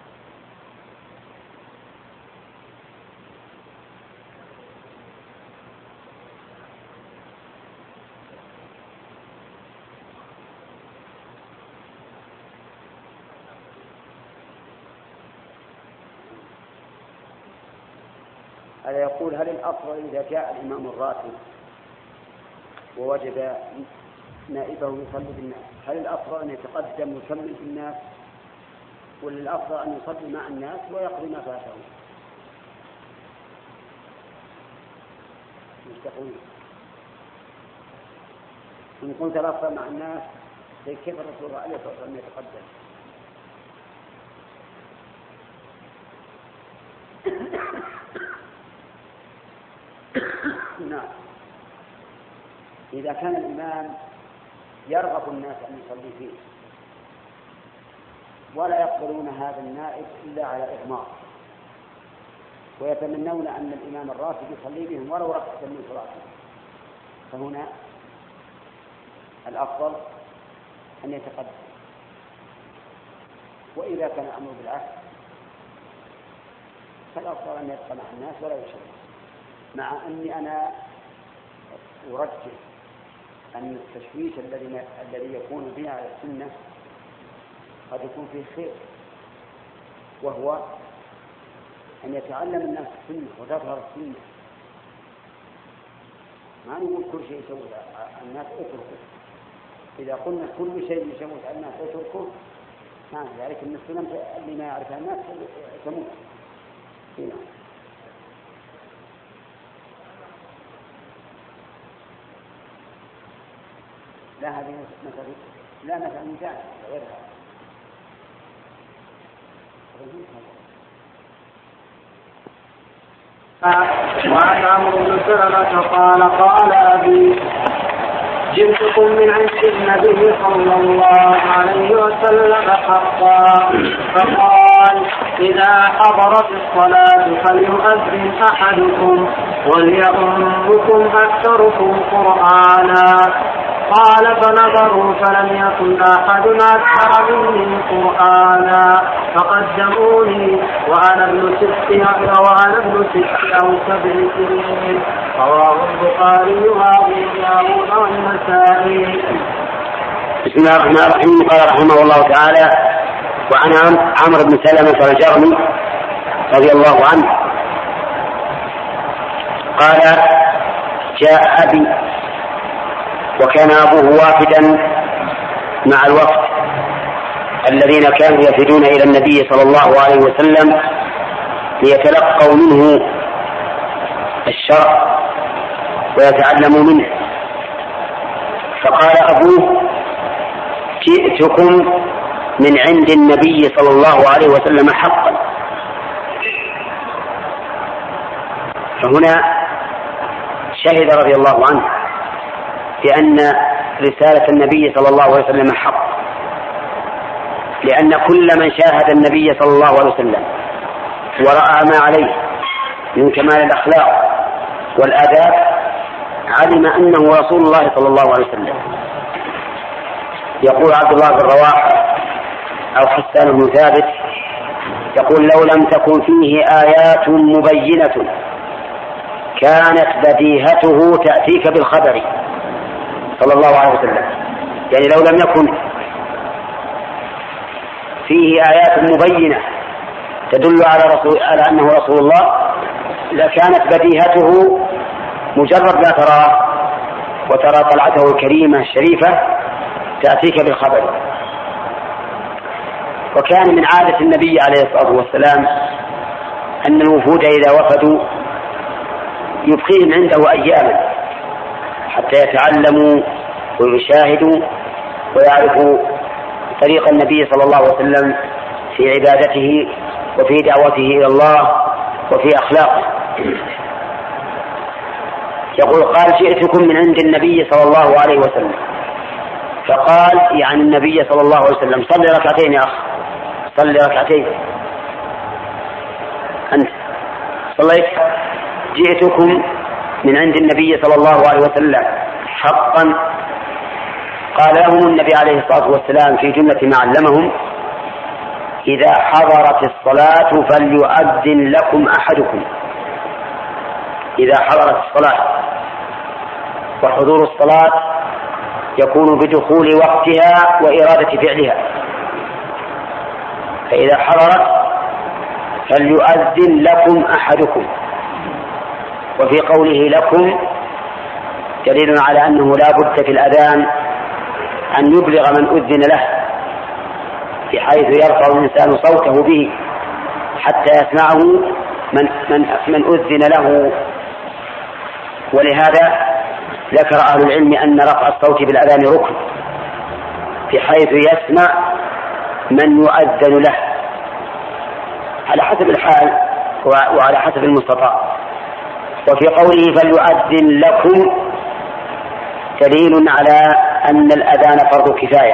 Speaker 2: هذا يقول هل الأفضل إذا جاء الإمام الراتب ووجد نائبه يصلي بالناس هل الأفضل أن يتقدم ويصلي بالناس، ولا الأفضل أن يصلي مع الناس ويقضي ما فاتهم؟ مستقيم. إن كنت الأفضل مع الناس كيف الرسول عليه الصلاة والسلام يتقدم؟ نعم. إذا كان الإمام يرغب الناس أن يصلي فيه ولا يقبلون هذا النائب إلا على إغماض ويتمنون أن الإمام الراتب يصلي بهم ولو ركعة من صلاته، فهنا الأفضل أن يتقدم. وإذا كان الأمر بالعكس فالأفضل أن يبقى مع الناس ولا يشرك، مع أني أنا أرجح أن التشويش الذي يكون به على السنة قد يكون فيه خير، وهو أن يتعلم الناس السنة وتظهر السنة. ما نقول كل شيء يسوي الناس اتركوا، إذا قلنا كل شيء يسوي الناس اتركوا معنى ذلك أن السنة اللي ما يعرفها الناس تموت. هنا لا هذه مثل لا مثل مثال غيرها.
Speaker 1: وعن عمرو بن سلمة قال قال أبي جئتكم من عند النبي صلى الله عليه وسلم حقا فقال إذا حضرت الصلاة فليؤذن أحدكم وليؤمكم أكثركم قرآنا. قال فنظروا فلم يكن أحد أكثر مني قرآنا فقدموني وأنا ابن 6 أو 7 سنين. رواه البخاري وأبو داود والنسائي.
Speaker 2: بسم الله الرحمن الرحيم. قال رحمه الله تعالى: وعن عمرو بن سلمة الجرمي رضي الله عنه قال: جاء أبي وكان أبوه وافدا مع الوفد الذين كانوا يفدون إلى النبي صلى الله عليه وسلم ليتلقوا منه الشرع ويتعلموا منه. فقال أبوه: جئتكم من عند النبي صلى الله عليه وسلم حقا. فهنا شهد رضي الله عنه بأن رسالة النبي صلى الله عليه وسلم حق، لأن كل من شاهد النبي صلى الله عليه وسلم ورأى ما عليه من كمال الأخلاق والآداب علم أنه رسول الله صلى الله عليه وسلم. يقول عبد الله بن رواحة أو حسان بن ثابت يقول: لو لم تكن فيه آيات مبينة كانت بديهته تأتيك بالخبر صلى الله عليه وسلم. يعني لو لم يكن فيه آيات مبينة تدل على أنه رسول الله لكانت بديهته مجرد ما تراه وترى طلعته الكريمة الشريفة تأتيك بالخبر. وكان من عادة النبي عليه الصلاة والسلام أن الوفود إذا وفدوا يبقيهم عنده أياما حتى يتعلموا ويشاهدوا ويعرفوا طريق النبي صلى الله عليه وسلم في عبادته وفي دعوته إلى الله وفي أخلاقه. يقول: قال: جئتكم من عند النبي صلى الله عليه وسلم. فقال يعني النبي صلى الله عليه وسلم: صل ركعتين يا أخ، صل ركعتين. أنت صليت؟ جئتكم من عند النبي صلى الله عليه وسلم حقا. قال لهم النبي عليه الصلاة والسلام في جملة ما علمهم: إذا حضرت الصلاة فليؤذن لكم أحدكم. إذا حضرت الصلاة، وحضور الصلاة يكون بدخول وقتها وإرادة فعلها. فإذا حضرت فليؤذن لكم أحدكم. وفي قوله لكم دليل على أنه لا بد في الأذان أن يبلغ من أذن له، بحيث يرفع الإنسان صوته به حتى يسمعه من أذن له. ولهذا ذكر أهل العلم أن رفع الصوت بالأذان ركن، بحيث يسمع من يؤذن له على حسب الحال وعلى حسب المستطاع. وفي قوله فليؤذن لكم دليل على أن الأذان فرض كفاية،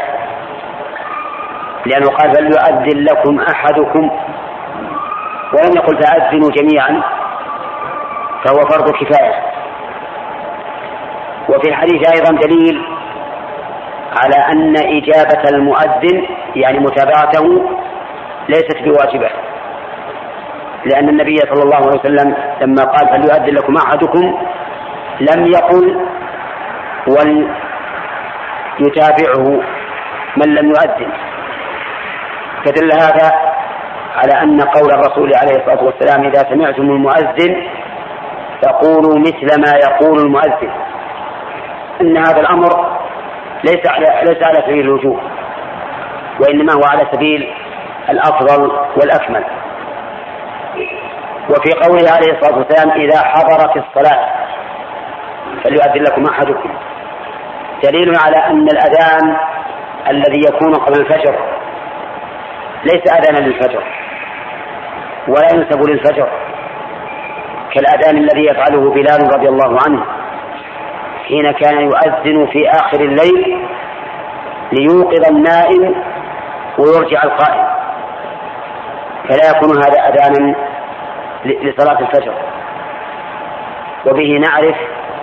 Speaker 2: لأنه قال فليؤذن لكم أحدكم ولم يقل فأذنوا جميعا، فهو فرض كفاية. وفي الحديث أيضا دليل على أن إجابة المؤذن يعني متابعته ليست بواجبة، لأن النبي صلى الله عليه وسلم لما قال فليؤذن لكم أحدكم لم يقل وليتابعه من لم يؤذن. فدل هذا على أن قول الرسول عليه الصلاة والسلام إذا سمعتم المؤذن فقولوا مثل ما يقول المؤذن، أن هذا الأمر ليس على سبيل الوجوب، وإنما هو على سبيل الأفضل والأكمل. وفي قوله عليه الصلاة والسلام إذا حضرت الصلاة فليؤذن لكم أحدكم، دليل على أن الأذان الذي يكون قبل الفجر ليس أذانا للفجر ولا ينسب للفجر كالأذان الذي يفعله بلال رضي الله عنه حين كان يؤذن في آخر الليل ليوقظ النائم ويرجع القائم، فلا يكون هذا أذانا لصلاة الفجر. وبه نعرف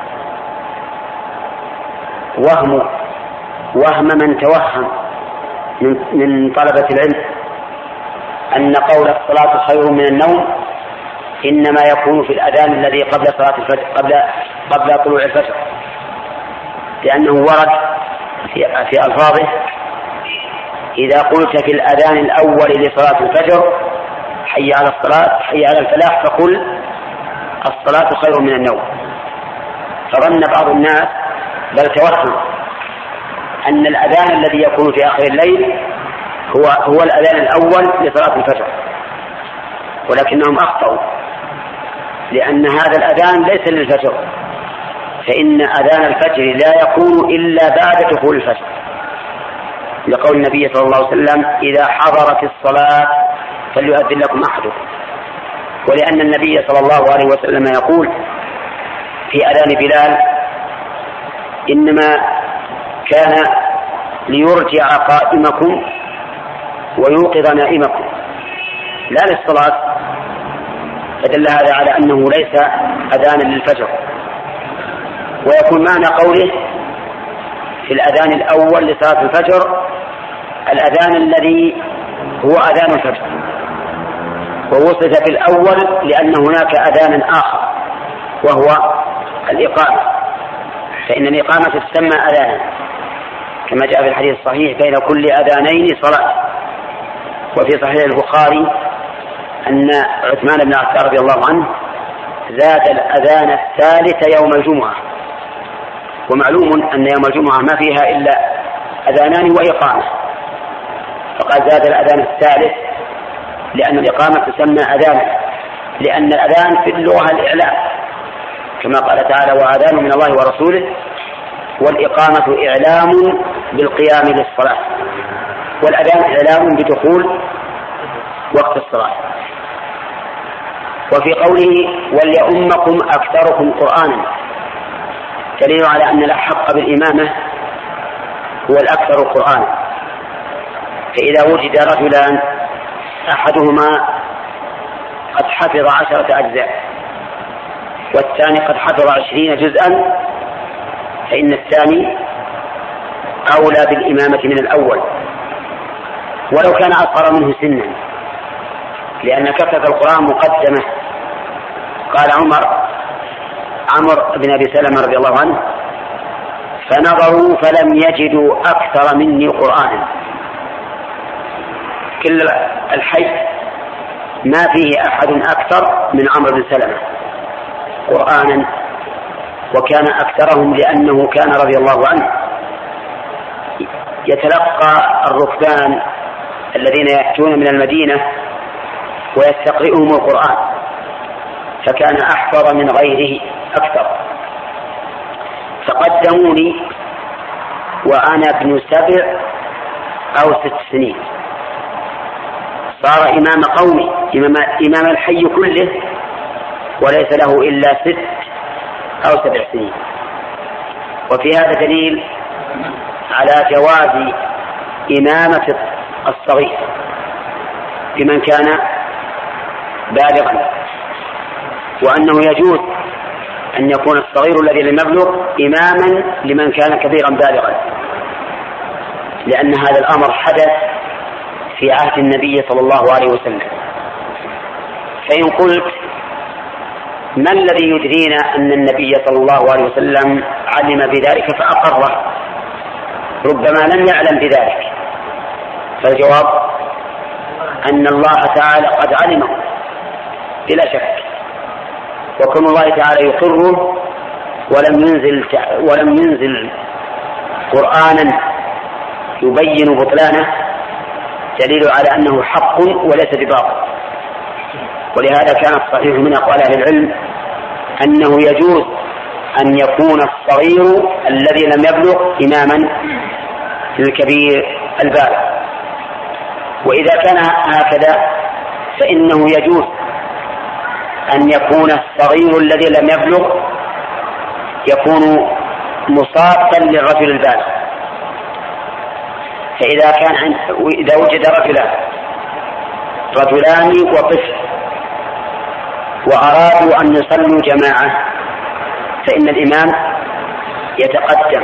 Speaker 2: وهم من توهم من طلبة العلم أن قول الصلاة خير من النوم إنما يكون في الأذان الذي قبل صلاة الفجر قبل طلوع الفجر، لأنه ورد في ألفاظه: إذا قلت في الأذان الأول لصلاة الفجر حي على الصلاة حي على الفلاح فقل الصلاة خير من النوم. فظن بعض الناس بل توهم أن الأذان الذي يكون في آخر الليل هو الأذان الأول لصلاة الفجر، ولكنهم أخطأوا، لأن هذا الأذان ليس للفجر، فإن أذان الفجر لا يكون إلا بعد دخول الفجر، لقول النبي صلى الله عليه وسلم: إذا حضرت الصلاة فليؤذن لكم أحدكم. ولأن النبي صلى الله عليه وسلم يقول في أذان بلال: إنما كان ليرجع قائمكم ويوقظ نائمكم لا للصلاة، فدل هذا على أنه ليس أذانا للفجر. ويكون معنى قوله في الأذان الأول لصلاة الفجر الأذان الذي هو أذان الفجر، ووصف في الأول لأن هناك أذانا آخر وهو الإقامة، فإن الإقامة تسمى أذانا كما جاء في الحديث الصحيح: بين كل أذانين صلاة. وفي صحيح البخاري أن عثمان بن عفان رضي الله عنه زاد الأذان الثالث يوم الجمعة، ومعلوم أن يوم الجمعة ما فيها إلا أذانان وإقامة، فقد زاد الأذان الثالث لأن الإقامة تسمى أذانا، لأن الأذان في اللغة الإعلام كما قال تعالى: وأذان من الله ورسوله، والإقامة إعلام بالقيام للصلاة، والأذان إعلام بدخول وقت الصلاة. وفي قوله: وليؤمكم أكثركم قرآنا، دليل على أن الأحق بالإمامة هو الأكثر قرآنا. فإذا وجد رجلان أحدهما قد حفظ 10 أجزاء والثاني قد حفظ 20 جزءا، فإن الثاني أولى بالإمامة من الأول ولو كان أصغر منه سنا، لأن كثرة القرآن مقدمة. قال عمر بن أبي سلمة رضي الله عنه: فنظروا فلم يجدوا أكثر مني قرآنا. كل الحي ما فيه أحد أكثر من عمرو بن سلمة قرآنا، وكان أكثرهم لأنه كان رضي الله عنه يتلقى الركبان الذين يأتون من المدينة ويستقرئهم القرآن، فكان أحفظ من غيره أكثر. فقدموني وأنا ابن 7 أو 6 سنين، صار إمام قومي، إمام الحي كله، وليس له إلا 6 أو 7 سنين. وفي هذا دليل على جواز إمامة الصغير لمن كان بالغا، وأنه يجوز أن يكون الصغير الذي لم يبلغ إماما لمن كان كبيرا بالغا، لأن هذا الأمر حدث في عهد النبي صلى الله عليه وسلم. فإن قلت: ما الذي يدرينا أن النبي صلى الله عليه وسلم علم بذلك فأقره، ربما لم يعلم بذلك؟ فالجواب أن الله تعالى قد علمه بلا شك، وكون الله تعالى يقره ولم ينزل قرآنا يبين بطلانه دليل على أنه حق وليس بباطل. ولهذا كان الصحيح من أقوال أهل العلم أنه يجوز أن يكون الصغير الذي لم يبلغ إماما للكبير البالغ. وإذا كان هكذا فإنه يجوز أن يكون الصغير الذي لم يبلغ يكون مصابا للرجل البالغ. إذا وجد رجلان وطفل وأرادوا أن يصلوا جماعة فإن الإمام يتقدم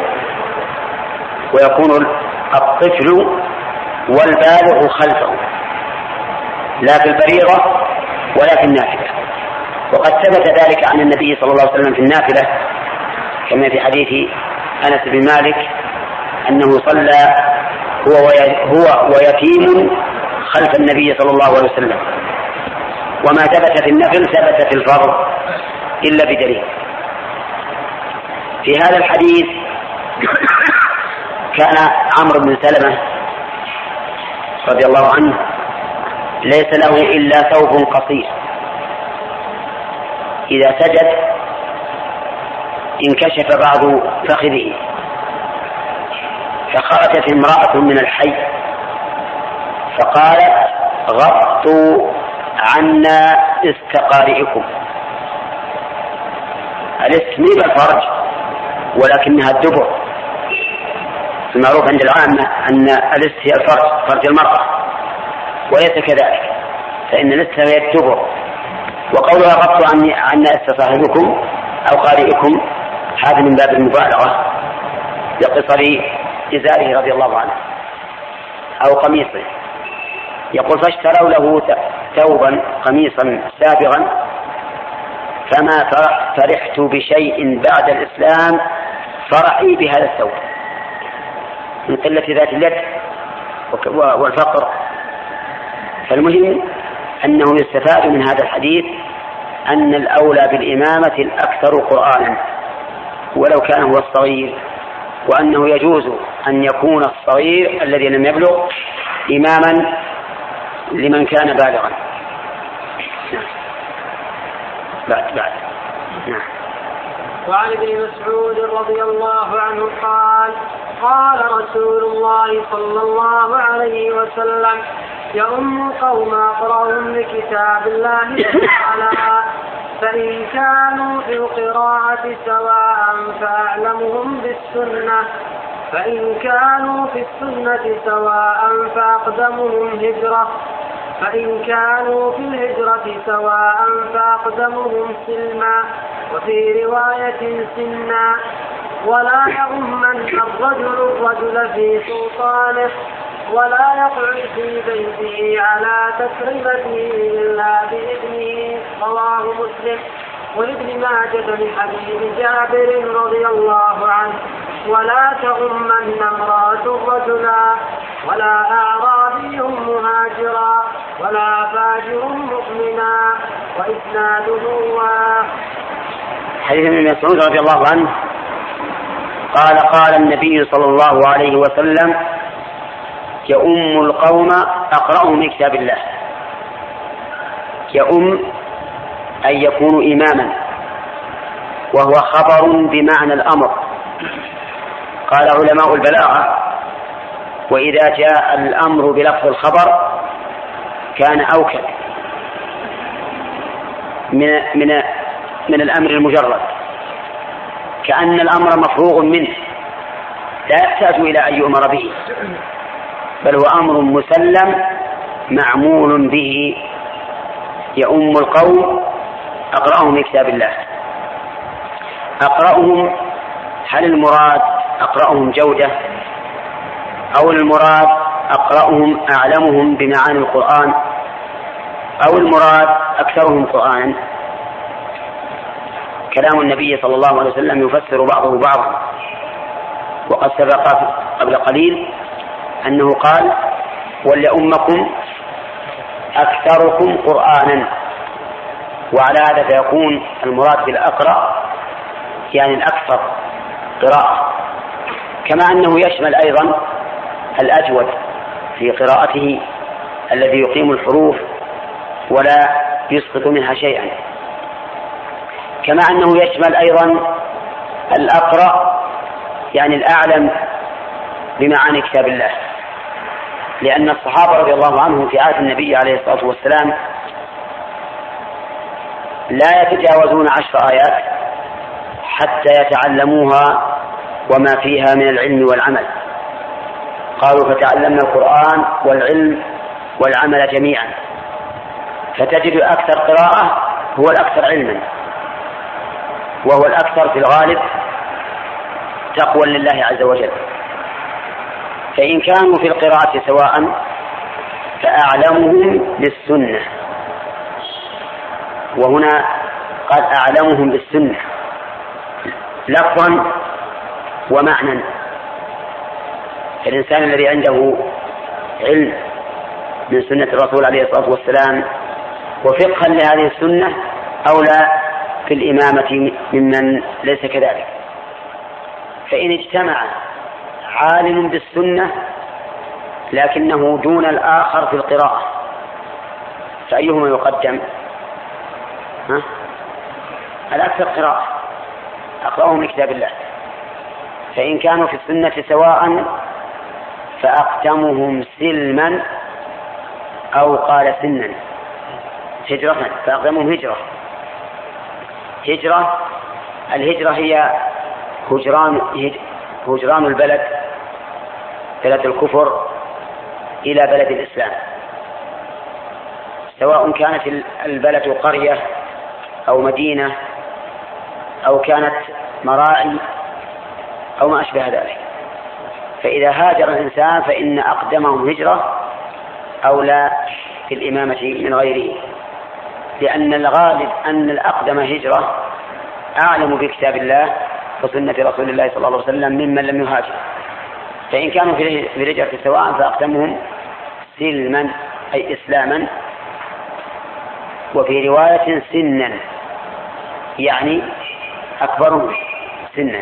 Speaker 2: ويكون الطفل والبالغ خلفه لا في الفريضة ولا في النافلة. وقد ثبت ذلك عن النبي صلى الله عليه وسلم في النافلة كما في حديث أنس بن مالك أنه صلى هو ويتيم خلف النبي صلى الله عليه وسلم. وما ثبت في النفل ثبت في الفرض إلا بدليل. في هذا الحديث كان عمرو بن سلمة رضي الله عنه ليس له إلا ثوب قصير، إذا سجد انكشف بعض فخذه، فخرجت امرأة من الحي فقالت غطوا عنا استقارئكم. الاستميم الفرج ولكنها الدبر. المعروف عند العامة أن الاست هي الفرج، فرج المرأة، وليس كذلك، فإن الاست هي الدبر. وقولها غطوا عنا استقارئكم أو قارئكم هذا من باب المبالغة لقصر إزاره رضي الله عنه أو قميصه. يقول فاشتروا له ثوبا قميصا سابغا فما فرحت بشيء بعد الإسلام فرحي بهذا الثوب، من قلة ذات اليد والفقر. فالمهم أنه يستفاد من هذا الحديث أن الأولى بالإمامة الأكثر قرآنا ولو كان هو الصغير، وأنه يجوز أن يكون الصغير الذي لم يبلغ إماما لمن كان بالغا. بعد.
Speaker 1: وعن ابن مسعود رضي الله عنه قال قال رسول الله صلى الله عليه وسلم يؤم قوم أقرأهم لكتاب الله تعالى فإن كانوا في القراءة سواء فأعلمهم بالسنة، فإن كانوا في السنة سواء فأقدمهم هجرة، فإن كانوا في الهجرة سواء فأقدمهم سلما، وفي رواية سنا. ولا يؤمن الرجل في سلطانه ولا يقعد في بيته على تكريمته إلا بإذنه. رواه مسلم. ولابن ماجه من حديث جابر رضي الله عنه ولا تؤمن امرأة رجلا ولا أعرابي مهاجرا ولا فاجر مؤمنا. وإسناده
Speaker 2: حديث ابن مسعود رضي الله عنه قال النبي صلى الله عليه وسلم يؤم القوم أقرأهم لكتاب الله. يؤم أن يكون إماما، وهو خبر بمعنى الأمر. قال علماء البلاغة وإذا جاء الأمر بلفظ الخبر كان أوكد من الأمر المجرد، كأن الأمر مفروغ منه لا يحتاج إلى أن يؤمر به، بل هو أمر مسلم معمول به. يؤم القوم أقرأهم لكتاب الله. أقرأهم هل المراد أقرأهم جودة أو المراد أقرأهم أعلمهم بمعاني القرآن أو المراد أكثرهم قرآنا؟ كلام النبي صلى الله عليه وسلم يفسر بعضه بعضا، وقد سبق قبل قليل أنه قال وليؤمكم أكثركم قرآنا، وعلى هذا فيكون المراد بالأقرأ يعني الأكثر قراءة، كما أنه يشمل أيضا الأجود في قراءته الذي يقيم الحروف ولا يسقط منها شيئا، كما أنه يشمل أيضا الأقرأ يعني الأعلم بمعاني كتاب الله، لأن الصحابة رضي الله عنهم في عهد النبي عليه الصلاة والسلام لا يتجاوزون 10 آيات حتى يتعلموها وما فيها من العلم والعمل. قالوا فتعلمنا القرآن والعلم والعمل جميعا، فتجد أكثر قراءة هو الأكثر علما، وهو الأكثر في الغالب تقوى لله عز وجل. فإن كانوا في القراءة سواء فأعلمهم بالسنة، وهنا قد أعلمهم بالسنة لفظا ومعنى. الإنسان الذي عنده علم من سنة الرسول عليه الصلاة والسلام وفقها لهذه السنة أولى في الإمامة ممن ليس كذلك. فإن اجتمع عالم بالسنة لكنه دون الآخر في القراءة فأيهما يقدم؟ الأكثر قراءة، أقرأهم من كتاب الله. فإن كانوا في السنة سواء فأقدمهم سلما، أو قال سنا هجرة، فأقدمهم هجرة. الهجرة هي هجران البلد، بلد الكفر إلى بلد الإسلام، سواء كانت البلد قرية أو مدينة أو كانت مراعي أو ما أشبه ذلك. فإذا هاجر الإنسان فإن أقدمهم هجرة أولى في الإمامة من غيره، لأن الغالب أن الأقدم هجرة أعلم بكتاب الله وسنة رسول الله صلى الله عليه وسلم ممن لم يهاجر. فإن كانوا في الهجرة سواء فأقدمهم سلما أي إسلاما، وفي رواية سنا يعني أكبرهم سنا.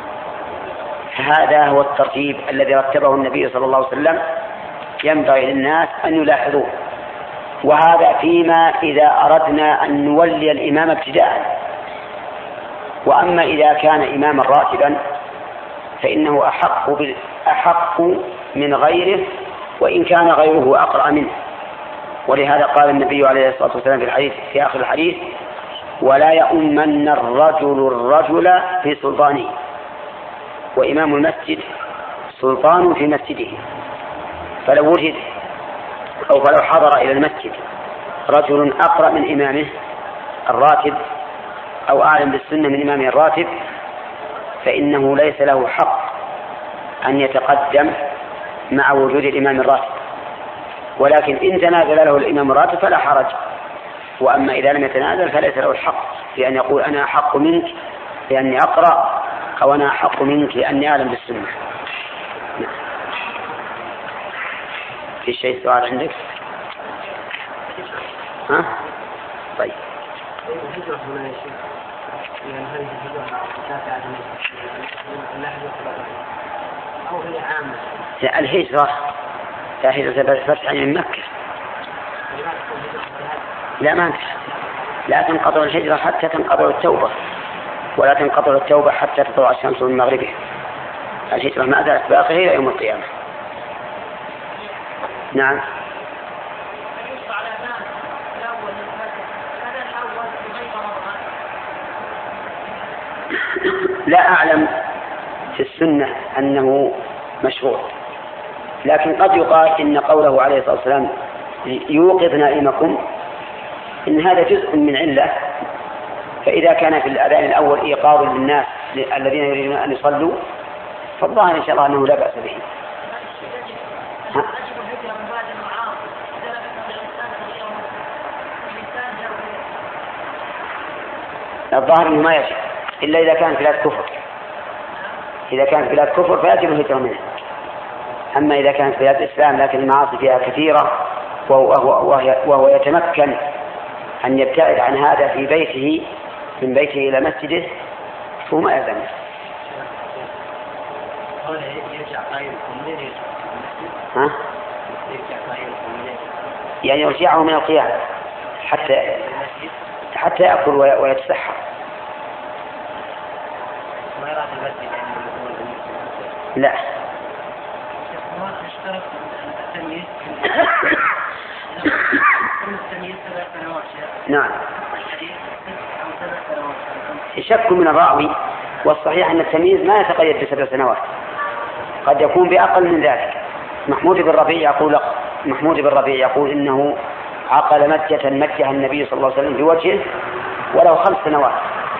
Speaker 2: هذا هو الترتيب الذي رتبه النبي صلى الله عليه وسلم، ينبغي للناس أن يلاحظوه. وهذا فيما إذا أردنا أن نولي الإمام ابتداء. وأما إذا كان إماما راتبا فإنه أحق من غيره، وإن كان غيره أقرأ منه. ولهذا قال النبي عليه الصلاة والسلام في الحديث في آخر الحديث: ولا يؤمن الرجل في سلطانه. وإمام المسجد سلطان في مسجده، فلو وجد أو فلو حضر إلى المسجد رجل أقرأ من إمامه الراتب أو أعلم بالسنة من إمامه الراتب فإنه ليس له حق أن يتقدم مع وجود الإمام الراتب، ولكن إن تنازل له الإمام الراتب فلا حرج. وأما إذا لم يتنازل فليس له الحق في أن يقول أنا أحق منك لأني أقرأ، أو أنا أحق منك لأني أعلم بالسنة. في شيء سؤال عندك؟ ها؟ طيب.
Speaker 1: الهجرة هنا يا شيخ، يعني هذه الهجرة تابعة أو هي عامة؟
Speaker 2: الهجرة لا هجرة بعد الفتح من مكة، لا ما انتهى. لا تنقطع الهجرة حتى تنقطع التوبة، ولا تنقطع التوبة حتى تطلع الشمس من مغربها. الهجرة ما زالت باقية إلى يوم القيامة. نعم. لا أعلم في السنة أنه مشروع، لكن قد يقال إن قوله عليه الصلاة والسلام يوقظ نائمكم إن هذا جزء من علة. فإذا كان في الأذان الأول إيقاظ للناس الذين يريدون أن يصلوا فالظاهر إن شاء الله أنه لا بأس به. الظاهر أنه ما يجب إلا إذا كان بلاد كفر. إذا كانت بلاد كفر فيجب الهجرة منها. أما إذا كانت بلاد إسلام لكن المعاصي فيها كثيرة وهو يتمكن أن يبتعد عن هذا في بيته من بيته إلى مسجده فهو ما يلزم. يعني يرجعه من القيام حتى يأكل ويتسحر.
Speaker 1: المسجد
Speaker 2: لا.
Speaker 1: ما اشترط التمييز التمييز 7 سنوات.
Speaker 2: نعم.
Speaker 1: الحديث 7 سنوات.
Speaker 2: شك من الراوي، والصحيح أن التمييز ما يتقيد ب7 سنوات، قد يكون بأقل من ذلك. محمود بن ربيع يقول إنه عقل مجها النبي صلى الله عليه وسلم بوجهه ولو 5 سنوات.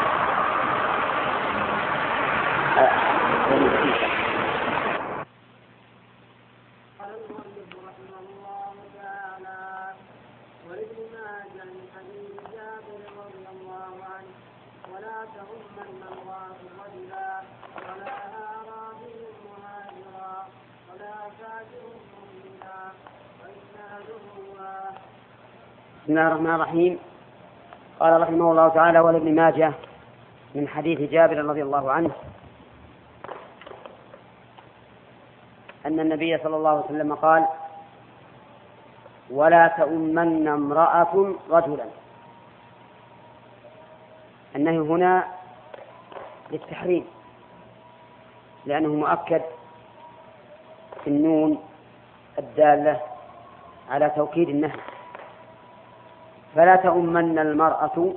Speaker 2: بسم الله الرحمن الرحيم. قال رحمه الله تعالى: ولابن ماجه من حديث جابر رضي الله عنه أن النبي صلى الله عليه وسلم قال: ولا تؤمن امرأة رجلا. النهي هنا للتحريم، لأنه مؤكد في النون الدالة على توكيد النهي. فلا تؤمن المرأة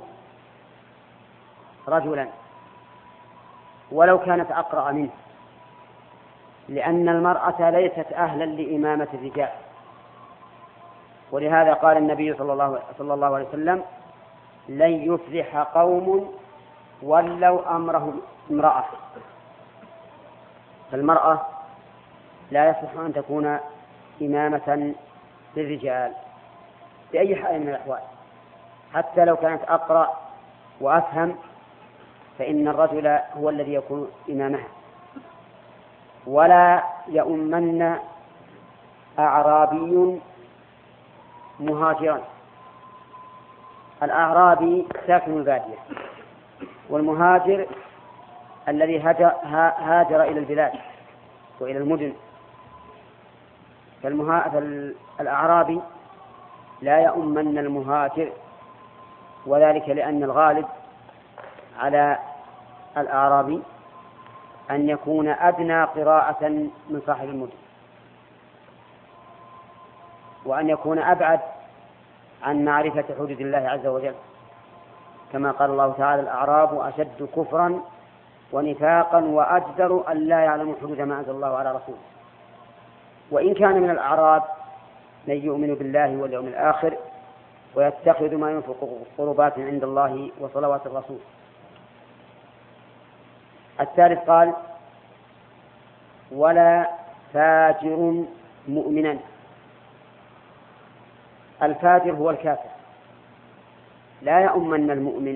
Speaker 2: رجلا ولو كانت أقرأ منه، لأن المرأة ليست أهلا لإمامة الرجال. ولهذا قال النبي صلى الله عليه وسلم: لن يفلح قوم ولوا أمرهم امرأة. فالمرأة لا يصح أن تكون إمامة للرجال بأي حال من الأحوال، حتى لو كانت أقرأ وأفهم، فإن الرجل هو الذي يكون إمامها. ولا يؤمن أعرابي مهاجرا. الأعرابي ساكن البادية، والمهاجر الذي هاجر إلى البلاد وإلى المدن. فالأعرابي لا يؤمن المهاجر، وذلك لأن الغالب على الأعرابي أن يكون أدنى قراءة من صاحب المدن، وأن يكون أبعد عن معرفة حدود الله عز وجل، كما قال الله تعالى: الأعراب أشد كفرا ونفاقا وأجدر أن لا يعلموا حدود ما أنزل الله على رسوله. وإن كان من الأعراب من يؤمن بالله واليوم الآخر ويتخذ ما ينفق قربات عند الله وصلوات الرسول. الثالث قال: ولا فاجر مؤمنا. الفاجر هو الكافر، لا يؤمن المؤمن.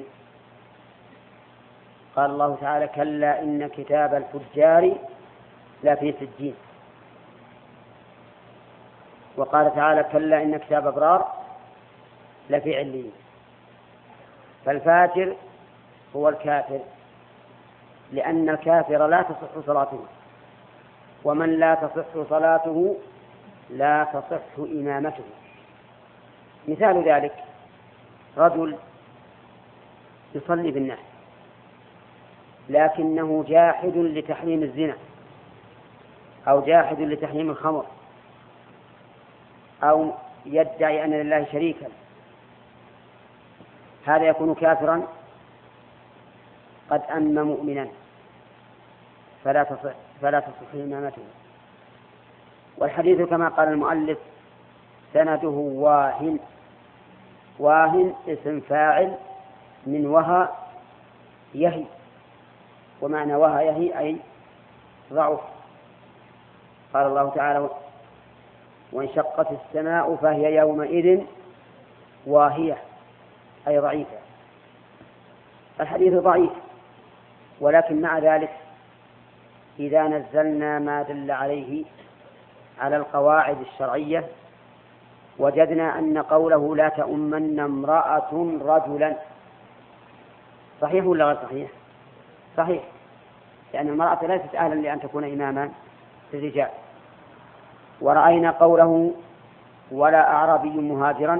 Speaker 2: قال الله تعالى: كلا إن كتاب الفجار لفي سجين. وقال تعالى: كلا إن كتاب أبرار لفي عليين. فالفاجر هو الكافر، لأن الكافر لا تصح صلاته، ومن لا تصح صلاته لا تصح إمامته. مثال ذلك: رجل يصلي بالناس لكنه جاحد لتحريم الزنا، أو جاحد لتحريم الخمر، أو يدعي أن لله شريكا، هذا يكون كافرا قد أم مؤمنا، فلا تصح إمامته. والحديث كما قال المؤلف سنده واهن. واهن اسم فاعل من وهى يهي، ومعنى وهى يهي أي ضعف. قال الله تعالى: وانشقت السماء فهي يومئذ واهية، أي ضعيفة. الحديث ضعيف، ولكن مع ذلك إذا نزلنا ما دل عليه على القواعد الشرعية وجدنا أن قوله لا تؤمن امرأة رجلا صحيح ولا غير صحيح؟ صحيح، لأن المرأة ليست أهلا لأن تكون إماما للرجال. ورأينا قوله ولا أعرابي مهاجرا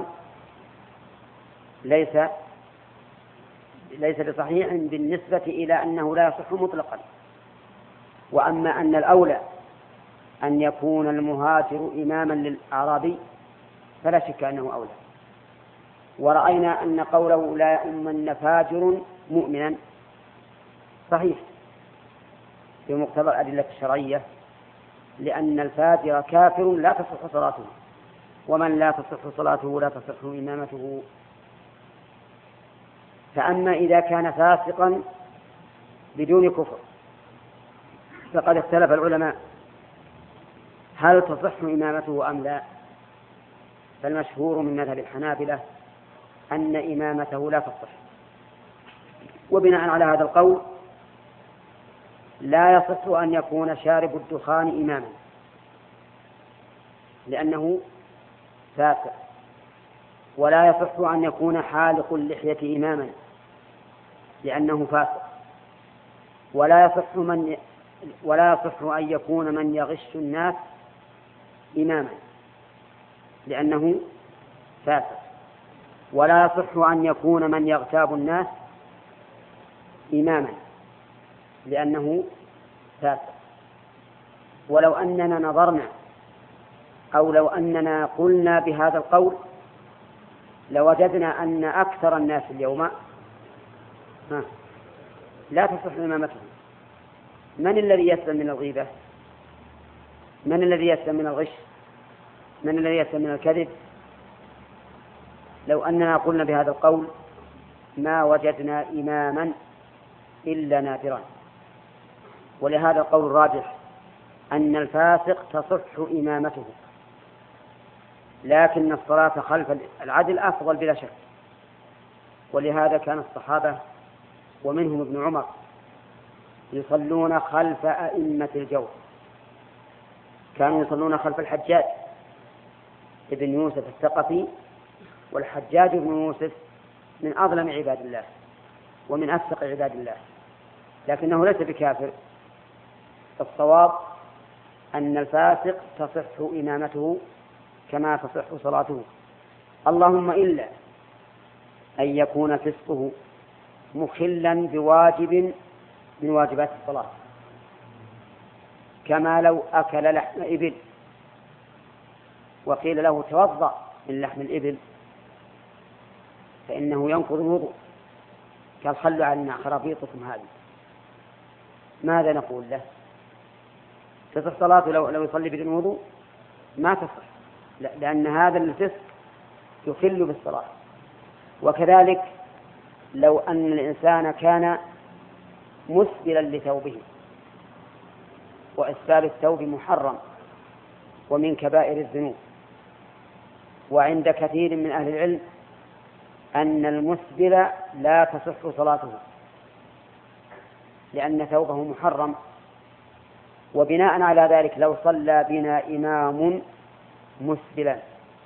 Speaker 2: ليس بصحيح بالنسبة إلى أنه لا يصح مطلقا، وأما أن الأولى أن يكون المهاجر إماما للأعرابي فلا شك أنه أولى. ورأينا أن قوله لا يؤمن فاجر مؤمنا صحيح بمقتضى الأدلة الشرعية، لأن الفاجر كافر لا تصح صلاته، ومن لا تصح صلاته لا تصح إمامته. فأما إذا كان فاسقا بدون كفر فقد اختلف العلماء هل تصح إمامته أم لا. فالمشهور من مذهب الحنابلة أن إمامته لا تصح، وبناء على هذا القول لا يصح أن يكون شارب الدخان إماما لأنه فاسق، ولا يصح أن يكون حالق اللحية إماما لأنه فاسق، ولا يصح أن يكون من يغش الناس إماما لأنه فاسق، ولا يصح أن يكون من يغتاب الناس إماما لأنه فاسق. ولو أننا نظرنا أو لو أننا قلنا بهذا القول لوجدنا أن أكثر الناس اليوم لا تصح إمامتهم. من الذي يسلم من الغيبة؟ من الذي يسلم من الغش؟ من الذي يسلم من الكذب؟ لو أننا قلنا بهذا القول ما وجدنا إماما إلا نادرا. ولهذا القول الراجح أن الفاسق تصح إمامته، لكن الصلاة خلف العدل أفضل بلا شك. ولهذا كان الصحابة ومنهم ابن عمر يصلون خلف أئمة الجور. كانوا يصلون خلف الحجاج ابن يوسف الثقفي، والحجاج ابن يوسف من أظلم عباد الله ومن أفسق عباد الله، لكنه ليس بكافر. الصواب أن الفاسق تصح إمامته كما تصح صلاته، اللهم إلا أن يكون فسقه مخلا بواجب من واجبات الصلاة، كما لو أكل لحم إبل وقيل له توضأ من لحم الإبل فإنه ينقض الوضوء، قال خلوا عنا خرابيطكم هذه، ماذا نقول له؟ تصح صلاته لو يصلي بدون وضوء؟ ما تصح، لأن هذا الفسق يخل بالصلاة. وكذلك لو أن الإنسان كان مسبلا لثوبه، وإسبال الثوب محرم ومن كبائر الذنوب، وعند كثير من أهل العلم أن المسبل لا تصح صلاته لأن ثوبه محرم، وبناء على ذلك لو صلى بنا إمام مسبلا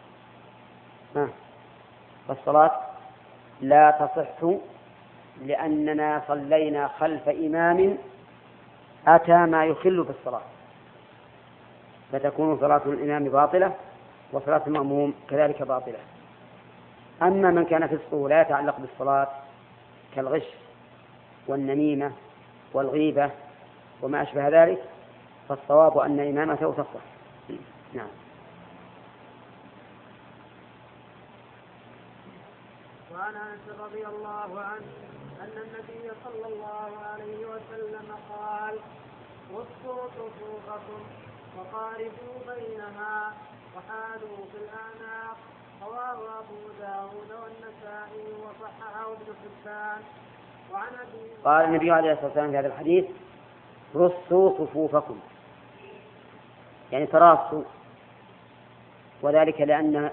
Speaker 2: فالصلاة لا تصح، لأننا صلينا خلف إمام أتى ما يخل بالصلاة، فتكون صلاة الإمام باطلة وصلاة المأموم كذلك باطلة. أما من كان فسقه لا يتعلق بالصلاة كالغش والنميمة والغيبة وما أشبه ذلك فالصواب أن إمامته تصح. نعم.
Speaker 1: وعن أنس رضي الله عنه أن النبي صلى الله عليه وسلم قال: وصوا صفوفكم وقاربوا بينها وحالوا في الأعناق. رواه أبو داود والنسائي وصححه ابن حبان.
Speaker 2: قال النبي عليه الصلاة والسلام في هذا الحديث: رصوا صفوفكم، يعني تراصوا، وذلك لأن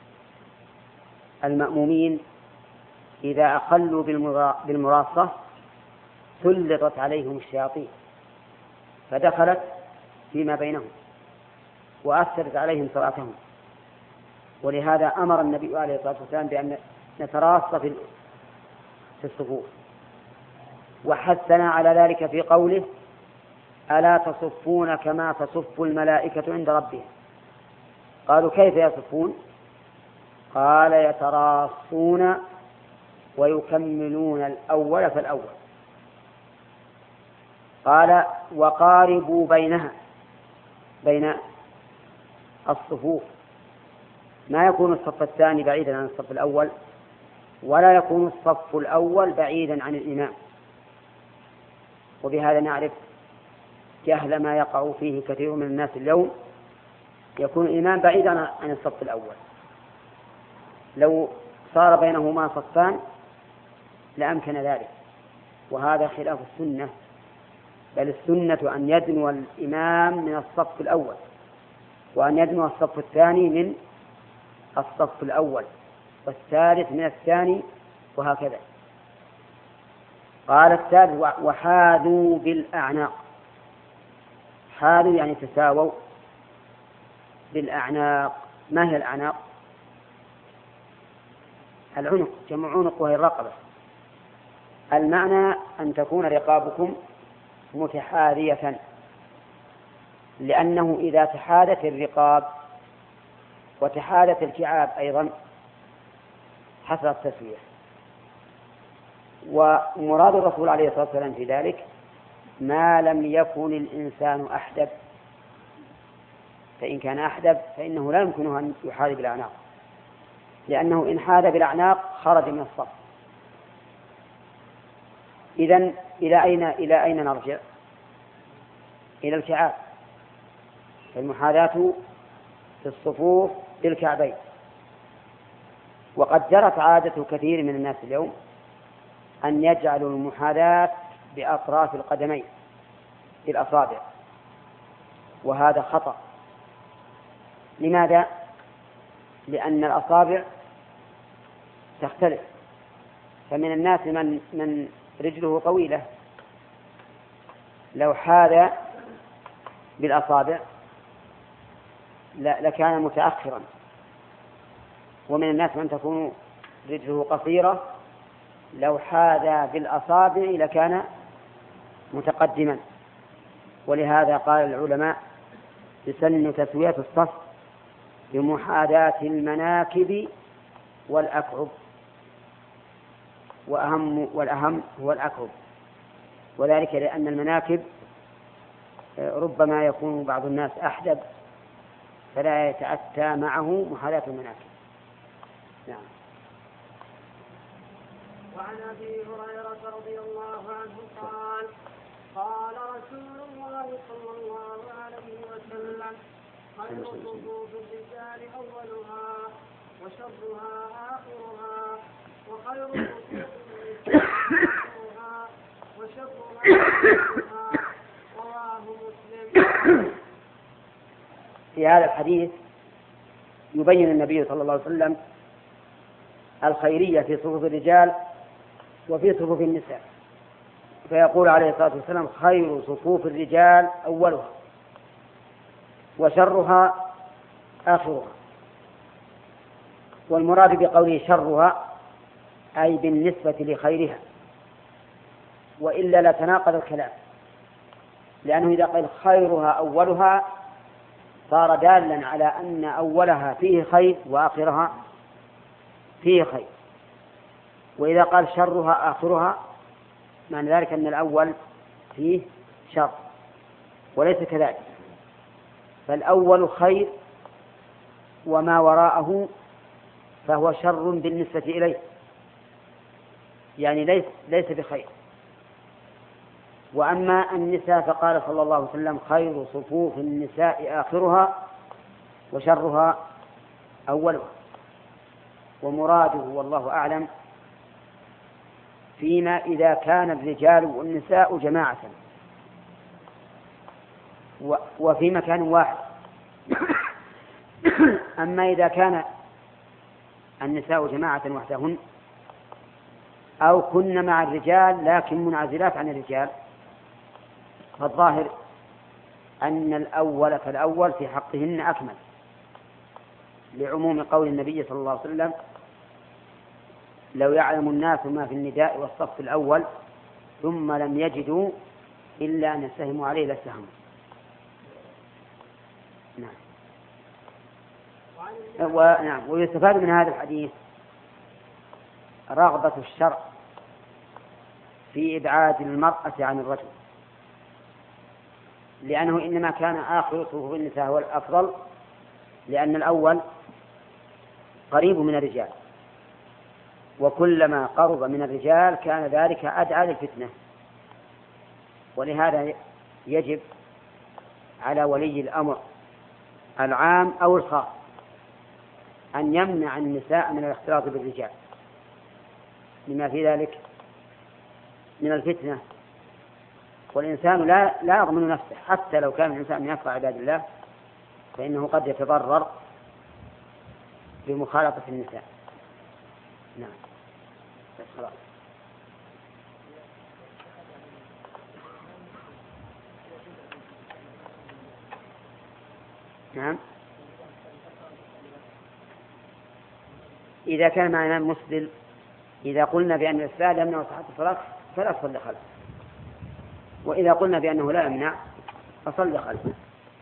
Speaker 2: المأمومين إذا أخلوا بالمراصة سلطت عليهم الشياطين فدخلت فيما بينهم وأثرت عليهم صلاتهم، ولهذا أمر النبي عليه الصلاة والسلام بأن نتراص في الصفوف، وحثنا على ذلك في قوله: ألا تصفون كما تصف الملائكة عند ربهم. قالوا: كيف يصفون؟ قال: يتراصون ويكملون الأول فالأول. قال وقاربوا بينها، بين الصفوف، ما يكون الصف الثاني بعيدا عن الصف الأول، ولا يكون الصف الأول بعيدا عن الإمام. وبهذا نعرف جهل ما يقع فيه كثير من الناس اليوم، يكون الإمام بعيدا عن الصف الأول، لو صار بينهما صفان لأمكن ذلك، وهذا خلاف السنة، بل السنة أن يدنو الإمام من الصف الأول، وأن يدنو الصف الثاني من الصف الأول، والثالث من الثاني، وهكذا. قال الثالث وحاذوا بالأعناق. حاذوا يعني تساووا بالأعناق. ما هي الأعناق؟ العنق، جمع عنق وهي الرقبة. المعنى أن تكون رقابكم متحاذية، لأنه إذا تحاذت الرقاب وتحاذت الكعاب أيضا حصلت تسوية. ومراد الرسول عليه الصلاة والسلام في ذلك ما لم يكن الإنسان أحدب، فإن كان أحدب فإنه لا يمكنه أن يحاذي بالأعناق، لأنه إن حاذ بالأعناق خرج من الصف. إذن إلى أين نرجع؟ إلى الكعاب، المحاذاة في الصفوف بالكعبين. وقد جرت عادة كثير من الناس اليوم أن يجعلوا المحاذاة بأطراف القدمين بالأصابع، وهذا خطأ. لماذا؟ لأن الأصابع تختلف، فمن الناس من رجله طويلة لو حاذ بالأصابع لكان متأخرا، ومن الناس من تكون رجله قصيرة لو حاذ بالأصابع لكان متقدما. ولهذا قال العلماء يسن تسوية الصف بمحاذاة المناكب والأكعب، والأهم هو الأكعب، وذلك لأن المناكب ربما يكون بعض الناس أحدب فلا يتأتى معه محاذاة المناكب. نعم.
Speaker 1: وعن أبي هريرة رضي الله عنه قال قال رسول الله صلى الله عليه وسلم خير صفوف الرجال أولها وشرها آخرها وخير صفوف النساء آخرها وشرها آخرها. رواه مسلم.
Speaker 2: في هذا الحديث يبين النبي صلى الله عليه وسلم الخيرية في صفوف الرجال وفي صفوف النساء، فيقول عليه الصلاة والسلام خير صفوف الرجال أولها وشرها آخرها. والمراد بقوله شرها أي بالنسبة لخيرها، وإلا لتناقض الكلام، لأنه إذا قال خيرها أولها صار دالا على أن أولها فيه خير وآخرها فيه خير، وإذا قال شرها آخرها معنى ذلك أن الأول فيه شر، وليس كذلك، فالأول خير وما وراءه فهو شر بالنسبة إليه، يعني ليس بخير. وأما النساء فقال صلى الله عليه وسلم خير صفوف النساء آخرها وشرها أولها. ومراده والله أعلم فيما إذا كان الرجال والنساء جماعة وفي مكان واحد. أما إذا كان النساء جماعة وحدهن أو كن مع الرجال لكن منعزلات عن الرجال فالظاهر أن الأول فالأول في حقهن أكمل، لعموم قول النبي صلى الله عليه وسلم لو يعلم الناس ما في النداء والصف الأول ثم لم يجدوا إلا أن يسهموا عليه لسهموا. نعم. ويستفاد من هذا الحديث رغبة الشرع في إبعاد المرأة عن الرجل، لأنه إنما كان آخر صفوف النساء هو الأفضل، لأن الأول قريب من الرجال، وكلما قرب من الرجال كان ذلك أدعى للفتنة. ولهذا يجب على ولي الأمر العام أو الخاص أن يمنع النساء من الاختلاط بالرجال لما في ذلك من الفتنة. والإنسان لا يضمن نفسه، حتى لو كان الإنسان من أتقى عباد الله فإنه قد يتضرر بمخالطة النساء. نعم. خلاص. نعم. إذا كان مع إمام مسلم، إذا قلنا بأن الإسلام يمنع صحة الصلاة فلا تصلي خلفه، وإذا قلنا بأنه لا يمنع فصلي خلفه.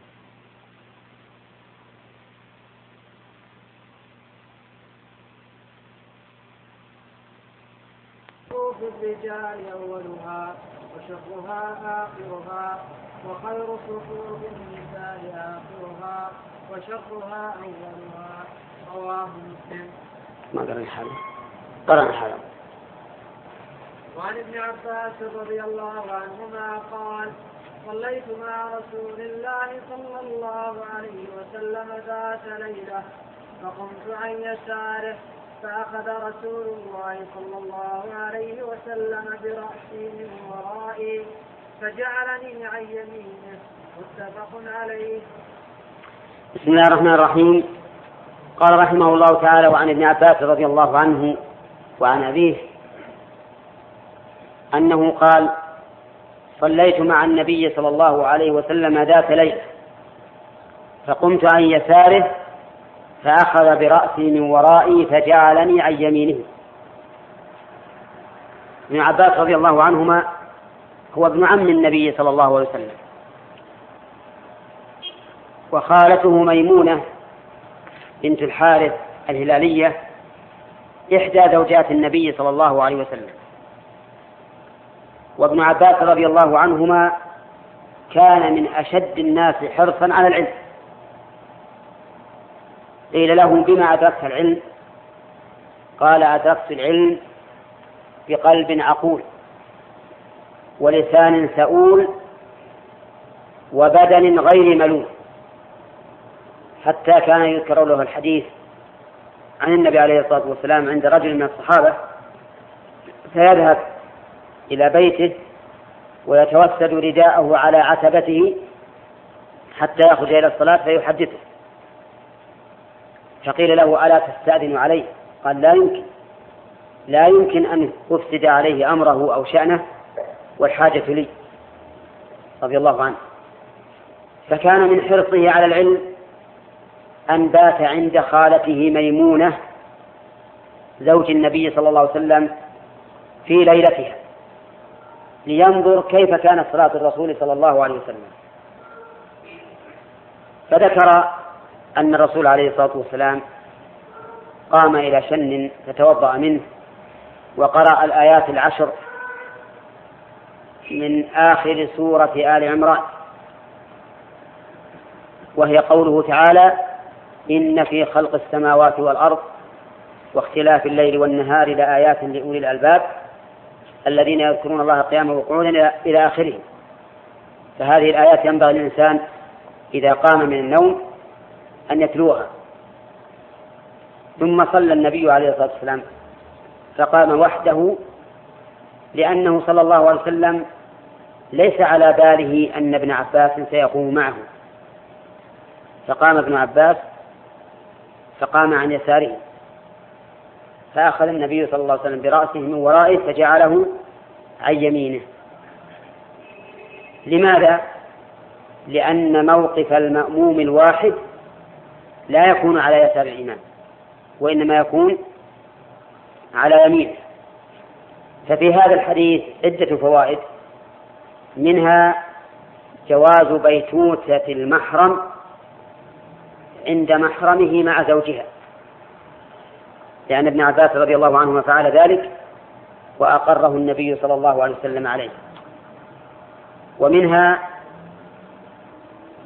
Speaker 1: في الرجال أولها وشرها آخرها، وخير صفوف النساء آخرها وشرها أولها. رواه مسلم.
Speaker 2: ما قرأ الحالة. قرأ الحالة.
Speaker 1: وعن ابن عباس رضي الله عنهما قال: صليت مع رسول الله صلى الله عليه وسلم ذات ليلة، فقمت عن يساره، فأخذ رسول الله صلى الله عليه وسلم برأسي من ورائي فجعلني عن يمينه، متفق عليه.
Speaker 2: بسم الله الرحمن الرحيم. قال رحمه الله تعالى: وعن ابن عباس رضي الله عنه وعن أبيه أنه قال: صليت مع النبي صلى الله عليه وسلم ذات ليلة، فقمت عن يساره، فأخذ برأسي من ورائي فجعلني عن يمينه. ابن عباس رضي الله عنهما هو ابن عم النبي صلى الله عليه وسلم، وخالته ميمونة بنت الحارث الهلالية إحدى زوجات النبي صلى الله عليه وسلم. وابن عباس رضي الله عنهما كان من أشد الناس حرصا على العلم. قيل له: بما أدركت العلم؟ قال: أدركت العلم بقلب عقول ولسان سؤول وبدن غير ملول. حتى كان يذكر له الحديث عن النبي عليه الصلاة والسلام عند رجل من الصحابة فيذهب إلى بيته ويتوسد رداءه على عتبته حتى يخرج إلى الصلاة فيحدثه، فقيل له: ألا تستأذن عليه؟ قال: لا يمكن أن أفسد عليه أمره أو شأنه والحاجة لي، رضي الله عنه. فكان من حرصه على العلم أن بات عند خالته ميمونة زوج النبي صلى الله عليه وسلم في ليلتها لينظر كيف كانت صلاة الرسول صلى الله عليه وسلم. فذكر أن الرسول عليه الصلاة والسلام قام إلى شن فتوضأ منه وقرأ الآيات 10 من آخر سورة آل عمران، وهي قوله تعالى: إن في خلق السماوات والأرض واختلاف الليل والنهار لآيات لأولي الألباب الذين يذكرون الله قياما وقعودا إلى آخره. فهذه الآيات ينبغي للإنسان إذا قام من النوم أن يتلوها. ثم صلى النبي عليه الصلاة والسلام فقام وحده، لأنه صلى الله عليه وسلم ليس على باله أن ابن عباس سيقوم معه، فقام ابن عباس فقام عن يساره، فأخذ النبي صلى الله عليه وسلم برأسه من ورائه فجعله عن يمينه. لماذا؟ لأن موقف المأموم الواحد لا يكون على يسار الإمام، وإنما يكون على يمينه. ففي هذا الحديث عدة فوائد، منها جواز بيتوتة المحرم عند محرمه مع زوجها، لأن ابن عباس رضي الله عنهما فعل ذلك وأقره النبي صلى الله عليه وسلم عليه. ومنها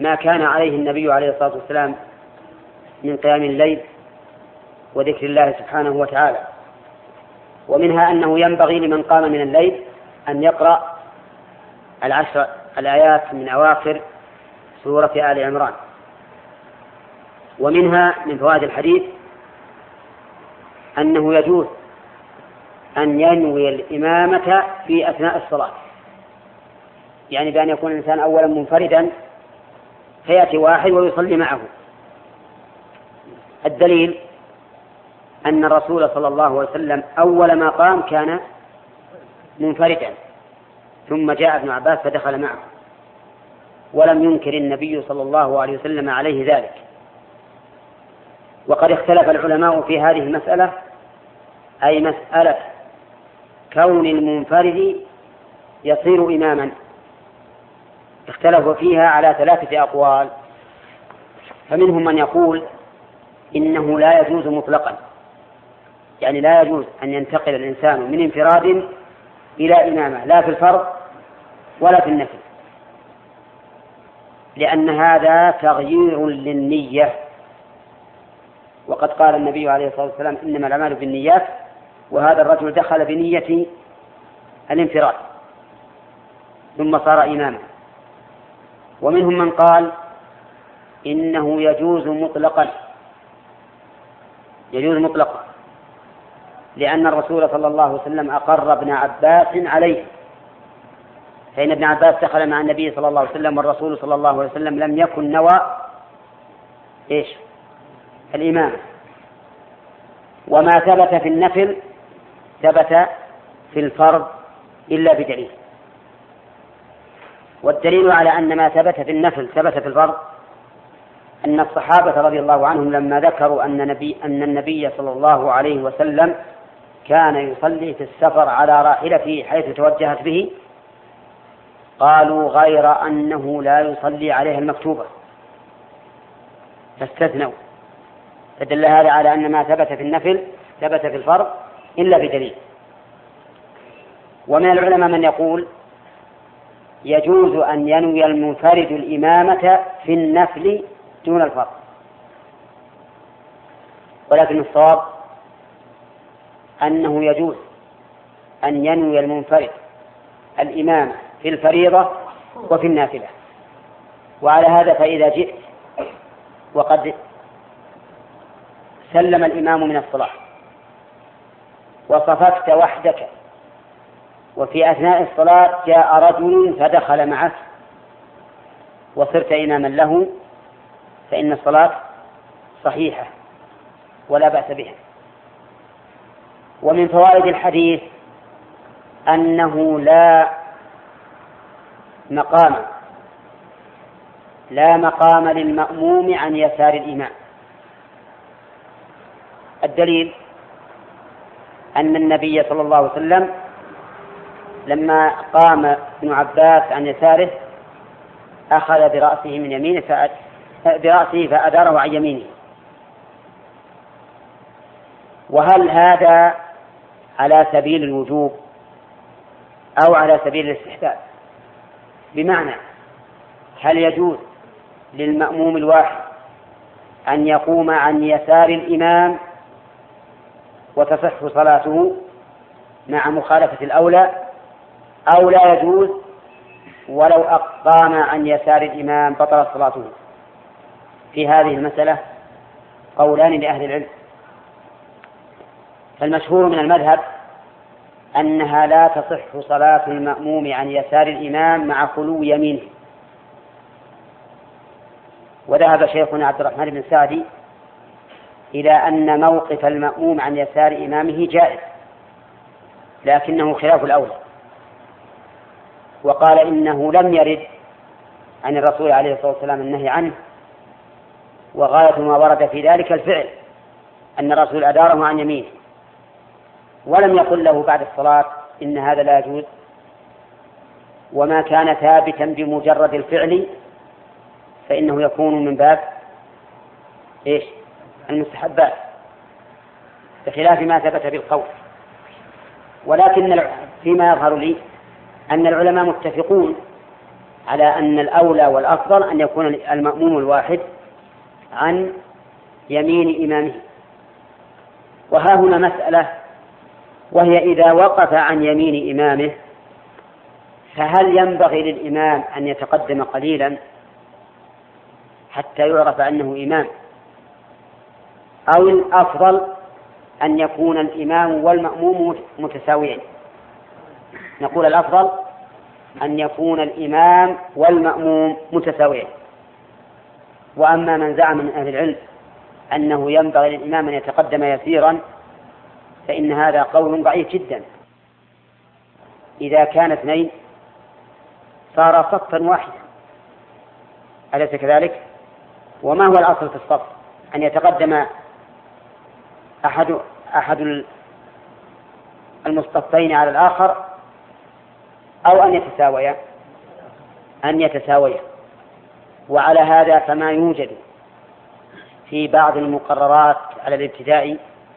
Speaker 2: ما كان عليه النبي عليه الصلاة والسلام من قيام الليل وذكر الله سبحانه وتعالى. ومنها أنه ينبغي لمن قام من الليل أن يقرأ 10 الآيات من أواخر سورة آل عمران. ومنها من فوائد الحديث أنه يجوز أن ينوي الإمامة في أثناء الصلاة، يعني بأن يكون الإنسان أولا منفردا فيأتي واحد ويصلي معه. الدليل أن الرسول صلى الله عليه وسلم أول ما قام كان منفردا، ثم جاء ابن عباس فدخل معه، ولم ينكر النبي صلى الله عليه وسلم عليه ذلك. وقد اختلف العلماء في هذه المسألة، أي مسألة كون المنفرد يصير إماما، اختلفوا فيها على 3 أقوال. فمنهم من يقول إنه لا يجوز مطلقا، يعني لا يجوز أن ينتقل الإنسان من انفراد إلى إمامة، لا في الفرض ولا في النفل، لأن هذا تغيير للنية، وقد قال النبي عليه الصلاة والسلام إنما الأعمال بالنيات، وهذا الرجل دخل بنية الانفراد ثم صار إماما. ومنهم من قال إنه يجوز مطلقا، يجوز مطلقا، لأن الرسول صلى الله عليه وسلم أقر ابن عباس عليه، فإن ابن عباس دخل مع النبي صلى الله عليه وسلم، والرسول صلى الله عليه وسلم لم يكن نوى الإمام. وما ثبت في النفل ثبت في الفرض إلا بدليل. والدليل على أن ما ثبت في النفل ثبت في الفرض أن الصحابة رضي الله عنهم لما ذكروا أن النبي صلى الله عليه وسلم كان يصلي في السفر على راحلته حيث توجهت به، قالوا غير أنه لا يصلي عليها المكتوبة، فاستثنوا. فدل هذا على أن ما ثبت في النفل ثبت في الفرض إلا بدليل. ومن العلماء من يقول يجوز أن ينوي المنفرد الإمامة في النفل دون الفرض، ولكن الصواب أنه يجوز أن ينوي المنفرد الإمامة في الفريضة وفي النافلة. وعلى هذا فإذا جئت وقد سلم الإمام من الصلاة وصففت وحدك، وفي أثناء الصلاة جاء رجل فدخل معك وصرت إماما له، فإن الصلاة صحيحة ولا بأس بها. ومن فوائد الحديث أنه لا مقام للمأموم عن يسار الإمام. الدليل أن النبي صلى الله عليه وسلم لما قام ابن عباس عن يساره أخذ برأسه من يمينه فأداره عن يمينه. وهل هذا على سبيل الوجوب أو على سبيل الاستحباب؟ بمعنى هل يجوز للمأموم الواحد أن يقوم عن يسار الإمام وتصح صلاته مع مخالفة الأولى، أو لا يجوز ولو أقام عن يسار الإمام بطلت صلاته؟ في هذه المسألة قولان لأهل العلم. فالمشهور من المذهب أنها لا تصح صلاة المأموم عن يسار الإمام مع خلو يمينه. وذهب شيخنا عبد الرحمن بن سعدي إلى أن موقف المأموم عن يسار إمامه جائز، لكنه خلاف الأولى، وقال إنه لم يرد عن الرسول عليه الصلاة والسلام النهي عنه، وغاية ما ورد في ذلك الفعل أن الرسول أداره عن يمينه، ولم يقل له بعد الصلاة إن هذا لا يجوز. وما كان ثابتا بمجرد الفعل فإنه يكون من باب المستحبات، بخلاف ما ثبت بالقول. ولكن فيما يظهر لي أن العلماء متفقون على أن الأولى والأفضل أن يكون المأموم الواحد عن يمين إمامه. وها هنا مسألة، وهي إذا وقف عن يمين إمامه فهل ينبغي للإمام أن يتقدم قليلا حتى يعرف أنه إمام، أو الأفضل أن يكون الإمام والمأموم متساويين؟ نقول الأفضل أن يكون الإمام والمأموم متساويين. وأما من زعم من أهل العلم أنه ينبغي للإمام أن يتقدم يسيرا فإن هذا قول ضعيف جدا. إذا كان اثنين صار صفا واحدا، أليس كذلك؟ وما هو الأصل في الصف؟ أن يتقدم أحد المصطفين على الآخر، أو أن يتساويا. وعلى هذا فما يوجد في بعض المقررات على الابتداء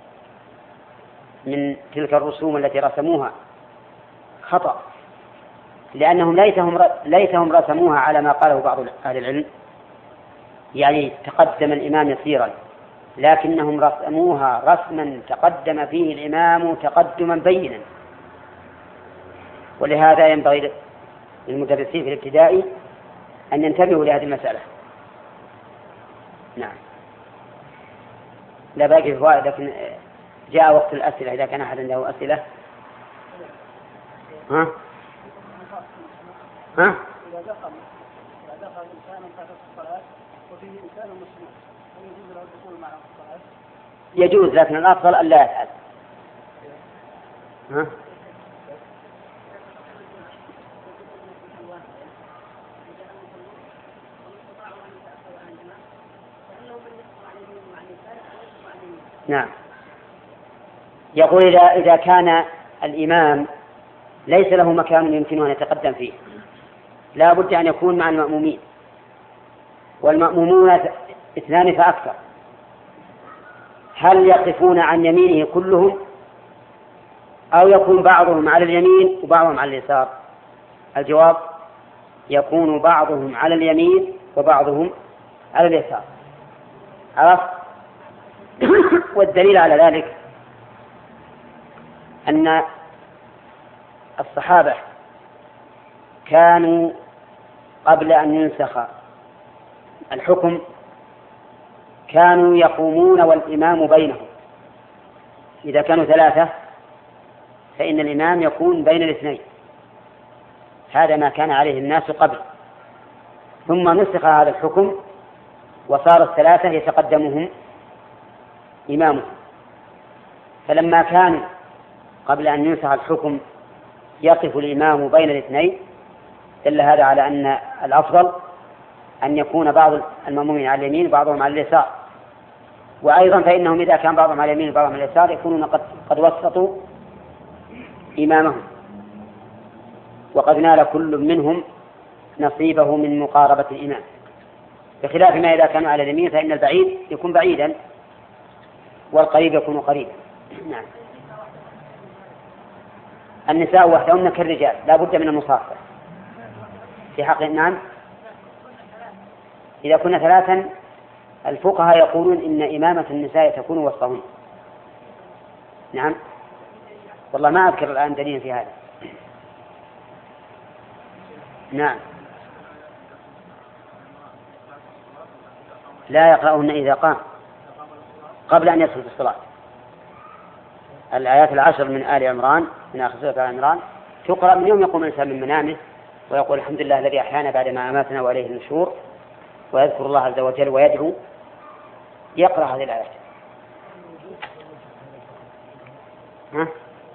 Speaker 2: من تلك الرسوم التي رسموها خطأ، لأنهم ليتهم رسموها على ما قاله بعض أهل العلم، يعني تقدم الإمام يسيرا، لكنهم رسموها رسما تقدم فيه الإمام تقدما بينا. ولهذا ينبغي للمدرسين في الابتدائي أن ينتبهوا لهذه المسألة. نعم. لا باقي فوائد، لكن جاء وقت الأسئلة إذا كان أحد عنده أسئلة. ها؟
Speaker 1: إذا دخل إنسان في الصلاة وفيه إنسان مسلم يجوز له الدخول معه في الصلاة؟
Speaker 2: يجوز، لكن الأفضل أن لا يفعل. ها؟ نعم. يقول إذا كان الإمام ليس له مكان يمكنه أن يتقدم فيه لا بد أن يكون مع المأمومين، والمأمومون اثنان فأكثر، هل يقفون عن يمينه كلهم أو يكون بعضهم على اليمين وبعضهم على اليسار؟ الجواب يكون بعضهم على اليمين وبعضهم على اليسار. عرفت؟ والدليل على ذلك أن الصحابة كانوا قبل أن ينسخ الحكم كانوا يقومون والإمام بينهم. إذا كانوا ثلاثة فإن الإمام يكون بين الاثنين، هذا ما كان عليه الناس قبل. ثم نسخ هذا الحكم وصار الثلاثة يتقدمهم إمامه. فلما كان قبل أن ينسخ الحكم يقف الإمام بين الاثنين دل هذا على أن الأفضل أن يكون بعض المأمومين على اليمين وبعضهم على اليسار. وأيضا فإنهم إذا كان بعضهم على اليمين وبعضهم على اليسار يكونون قد وسطوا إمامهم، وقد نال كل منهم نصيبه من مقاربة الإمام، بخلاف ما إذا كانوا على اليمين فإن البعيد يكون بعيدا والقريب يكون قريبا. نعم. النساء وحدهن كالرجال لا بد من المصافحة في حق. نعم. إذا كنا ثلاثا الفقهاء يقولون إن إمامة النساء تكون وسطهن. نعم. والله ما أذكر الآن دليل في هذا. نعم. لا يقرأهن إذا قام قبل أن يدخل في الصلاة. الآيات 10 من آل عمران، من آخر سورة آل عمران، تقرأ من يوم يقوم الإنسان من منامه ويقول الحمد لله الذي أحيانا بعدما أماتنا وإليه النشور، ويذكر الله عز وجل ويدعو، يقرأ هذه الآيات. ها؟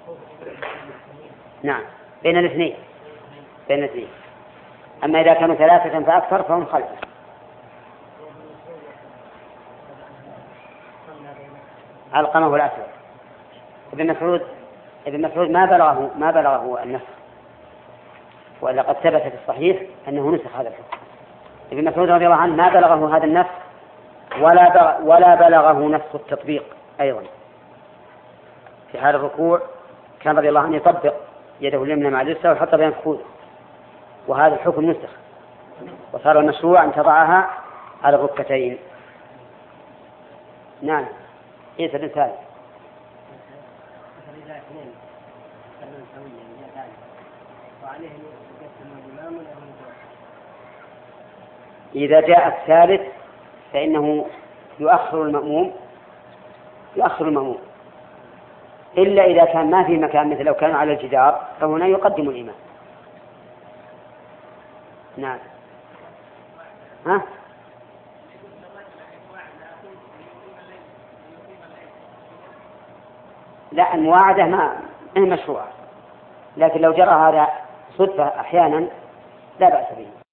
Speaker 2: نعم. بين الاثنين. أما إذا كانوا ثلاثة فأكثر فهم خلفه. علقمة الأسود. ابن مسعود ما بلغه النسخ، وإلا قد ثبت في الصحيح أنه نسخ هذا الحكم. ابن مسعود رضي الله عنه ما بلغه هذا النسخ ولا بلغه نسخ التطبيق. أيضا في حال الركوع كان رضي الله عنه يطبق يده اليمنى مع اليسرى ويحط بين فخذه، وهذا الحكم نسخ وصار المشروع أن تضعها على الركبتين. نعم. عيسى بن سالم. إذا جاء الثالث فإنه يؤخر المأموم إلا إذا كان ما في مكان، مثل لو كان على الجدار فهنا يقدم الإمام. نعم. ها؟ لا، المواعدة ما هي مشروعة، لكن لو جرى هذا صدفة أحيانا لا بأس به.